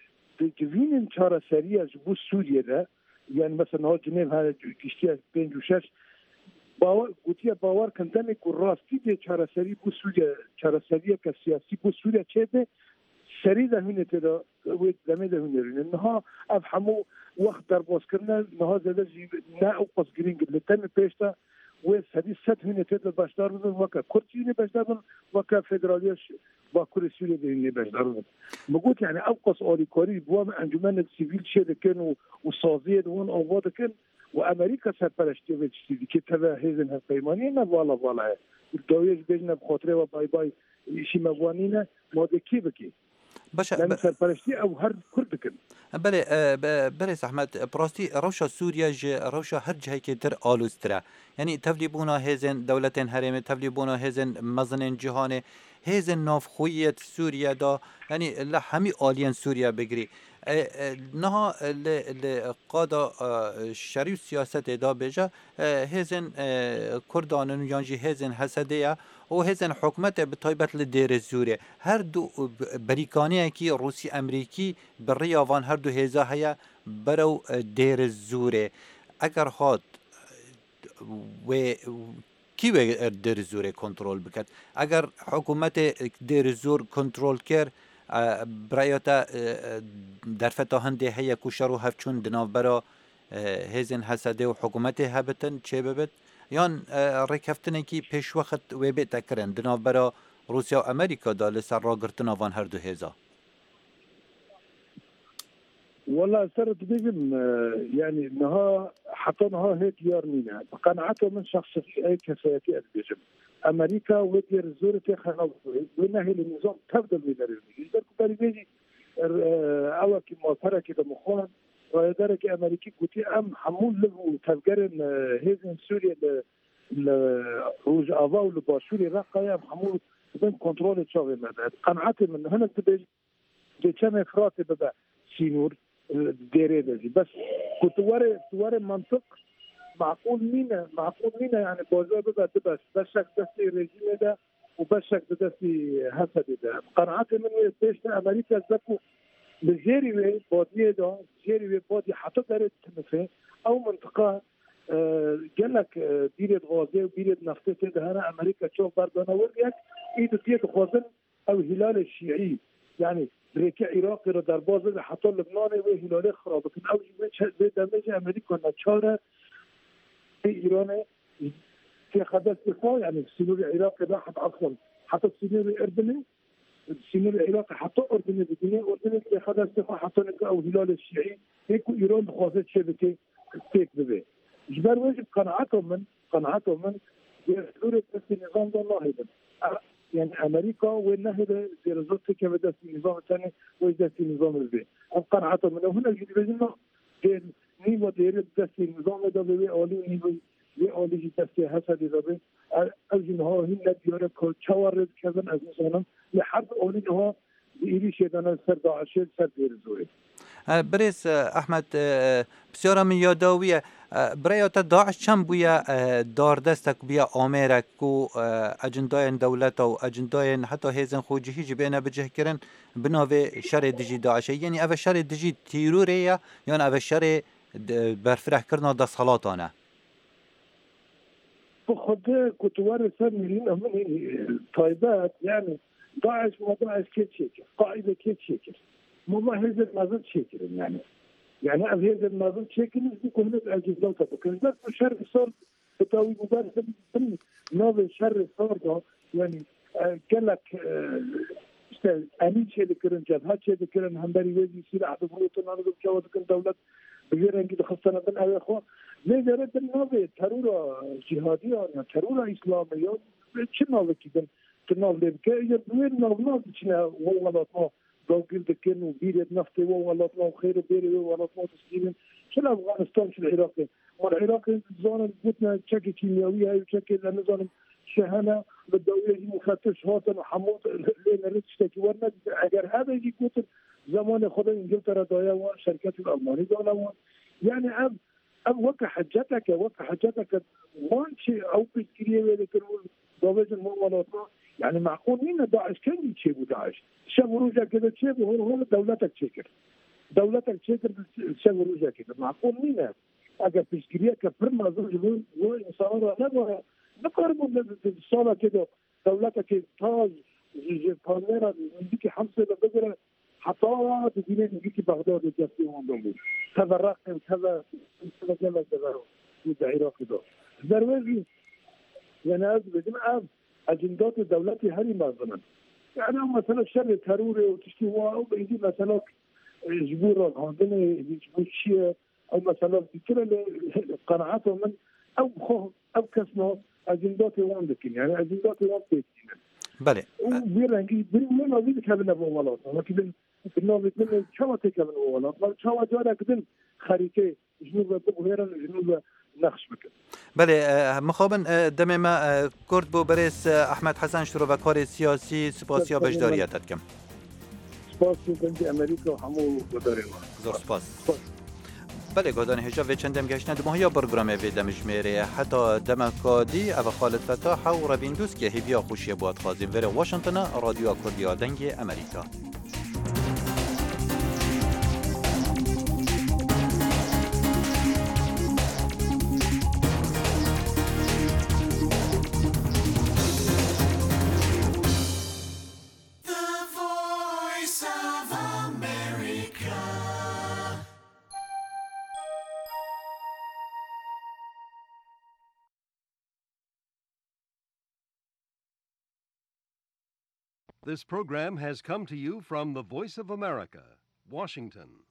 جوين شارع سريع جبو سوريا ده يعني مثلا هاد جنيف هذا كشتيا بين جوشش باور قوتيا باور كندني كراستي ده شارع سريع بو سوريا شارع سريع كسياسي بو سوريا شده سريع ده هنا ترى وده ده هنا إنها أفهموا وقت درباس كنا إنها زاد جيب نا أوقف جرين قبل تاني بيشتا وهذه ست هنا تدل باشدار بدن وكا كرتيني باشدار بدن وكا فدراليش باكور سوريا دهني باشدار بدن مقول يعني أوقص أوليكوري بوام أنجمان السيفيل شيء كان وصازية وان أوضاع كان وأمريكا سرپرشتی و چیزی که تبع هزن هفیمانی نه والا والا الدویج بجنه بخاطره و بای بای شی مگوانی نه ماده کی بکی باشه لأن سرپرشتی او هر کرد کن بله بله احمد براستی روشا سوریا ج روشا هر جهه که در آلوستره یعنی تفلیبونا هزن دولتین هرم تفلیبونا هزن مزنن جهان هیز نافخویت سوریا دا یعنی لا همی آلین سوریا بگری نه ل قادا شری سیاست دا بجا هیزن کردانن یانجی هیزن حسدیا و هیزن حکومت به تایبت لدیر زوره هر دو بریکانی کی روسی امریکی بر یاوان هر دو هیزا هیا برو دیر زوره اگر هات و کی به دیر زور کنترل بکرد اگر حکومت دیر زور کنترل کرد برایتا در فتاهنده هیا کوشر و هفچون دناو برا هزین حسده و حکومت هبتن چه ببت یان رکفتنه کی پیش وقت و بیت کرن دناو برا روسیا و امریکا دا لسر را گرتن آوان هر دو هزا والله صارت بيجن يعني انها حطناها هيك يارمينا قناعته من شخص اي كفايتي بيجن امريكا ودير زورتي خلاص ونهي النظام تفضل بيدرني يقدر كبار بيجي اول كما ترى كده مخوان ويدرك امريكي كنتي ام حمول له تفجرن هيزن سوريا روج افاو لباشوري رقا يا حمول بين كنترول تشاوي مدد قناعتي من هنا تبي دي كان افراط بدا سينور ديري دي بس كنت وري وري منطق معقول مينا معقول مينا يعني بوزا بدا بس بشك دستي الرجيم ده وبشك دستي هسد ده قناعتي من بيش امريكا زكو بجيري وي بودي ده جيري وي بودي حتى دارت تنفي او منطقه أه قال لك أه بيرد غازي وبيرد نفطه ده هنا امريكا تشوف بردنا وريك ايد تيت خوزن او هلال الشيعي يعني ريكا عراقي رو در باز حتی لبنان و هلال خراب کن او به دمج امریکا نچاره ایران في خدمات دفاع يعني السنور العراقي راحت اصلا حتى السنور الاردني السنور العراقي حتى اردني بدنيا اردني في خدمات دفاع حتى او هلال الشيعي هيك ايران بخاصه شبكه تيك ببي جبر واجب قناعتهم من قناعتهم من سوريا في نظام الله هيدا يعني امريكا والنهضه ديال زوت كيف بدا في النظام الثاني وجد في النظام البي قناعتهم من هنا يجي بيننا ديال نيفو ديال بدا في النظام ده بي اولي نيفو بي اولي جدا في حسد ده اجن هو هنا ديال كل شوارد كذا ازمنهم لحد اولي هو بيري شدنا سر داعش سر ديال زوري بريس احمد بسیار من یاداویه برای تا داعش چند بویا دار دستک بیا آمریک کو اجندای دولت و اجندای حتی هیزن خوجی هیچ بینه بجه کرن بناوه شر دیجی داعشه یعنی اوه شر دیجی تیروره یا یعنی اوه شر برفرح کرنا دا صلاتانه خود کتوار سر میلین همین طایبات يعني داعش و داعش كيف شكل قاعدة كيف شكل مو هذا المازال شكل يعني يعني هذا المازال شكل يكون هناك الجزء تبقى بس الشر صار بتاوي مبارسة نوع شر صار يعني قال لك أمين شيء ذكرن جبهات شيء ذكرن هم بري وزي يصير عبد الفروت أنا أقول كوا ذكر دولة بغير أنك خصنا بين أي أخوة ليه جرت النوع ترورة جهادية يعني ترورة إسلامية شنو نوع كده تنوع لبكة يبغون نوع نوع شنو والله ما دوغل دكين وبيرد نفطي والله ما خير بيرد والله ما تسليم شنو أفغانستان شو العراق والعراق زون بوتنا شكل كيميائي هاي وشكل نظام شهنة بالدولة مفتش هاتن وحمود لين رتشتكي ورنا أجر هذا يجي كوت زمان خدا إنجلترا دايا وشركات الألمانية دانا يعني أم أم وقع حجتك وقع حجتك وان شيء أو بيسكريه وذكروا دوبج الموالاتنا يعني معقول مين داعش كان يشيبوا داعش شافوا كذا تشيبوا هو هو دولتك تشكر دولتك تشكر شافوا كذا معقول مين أجر بيسكريه كفرنا زوج هو إنسان لا نقربوا بالصالة كده دولتك تاج بالميرا نجيكي حمصة بقدر حطاها تجيني نجيكي بغداد جاسي وندمو كذا راقم كذا كذا كذا كذا وده عراقي ده درويجي يعني أزبط أنا أجندات دولتي هري مازنا يعني مثلا شر تروري وتشتوى أو بيجي مثلا جبور عندنا يجبور شيء أو مثلا كده قناعاتهم من أو خوف أو كسمه أجندات واندكين يعني أجندات واندكين بله وبيرانجي بيرمون أزيد كابن أبوالات لكن في النوع من شوا تكابن أبوالات شوا جارا كدن خريطة جنوب بغيران جنوب نقش بکن. بله مخابن دم ما کرد بو برس احمد حسن شروع به کار سیاسی سپاسیا بجداریتت کم. سپاسی دنگی امریکا و همو گداری ما. زور سپاس. بله گودان هجا و چندم گشتن دمه یا برنامه و دمشمیره حتی دمکادی او خالد فتاح و رویندوس که هیبیا خوشی بود خازیم وره واشنطن رادیو کردیا دنگ امریکا. This program has come to you from the Voice of America, Washington.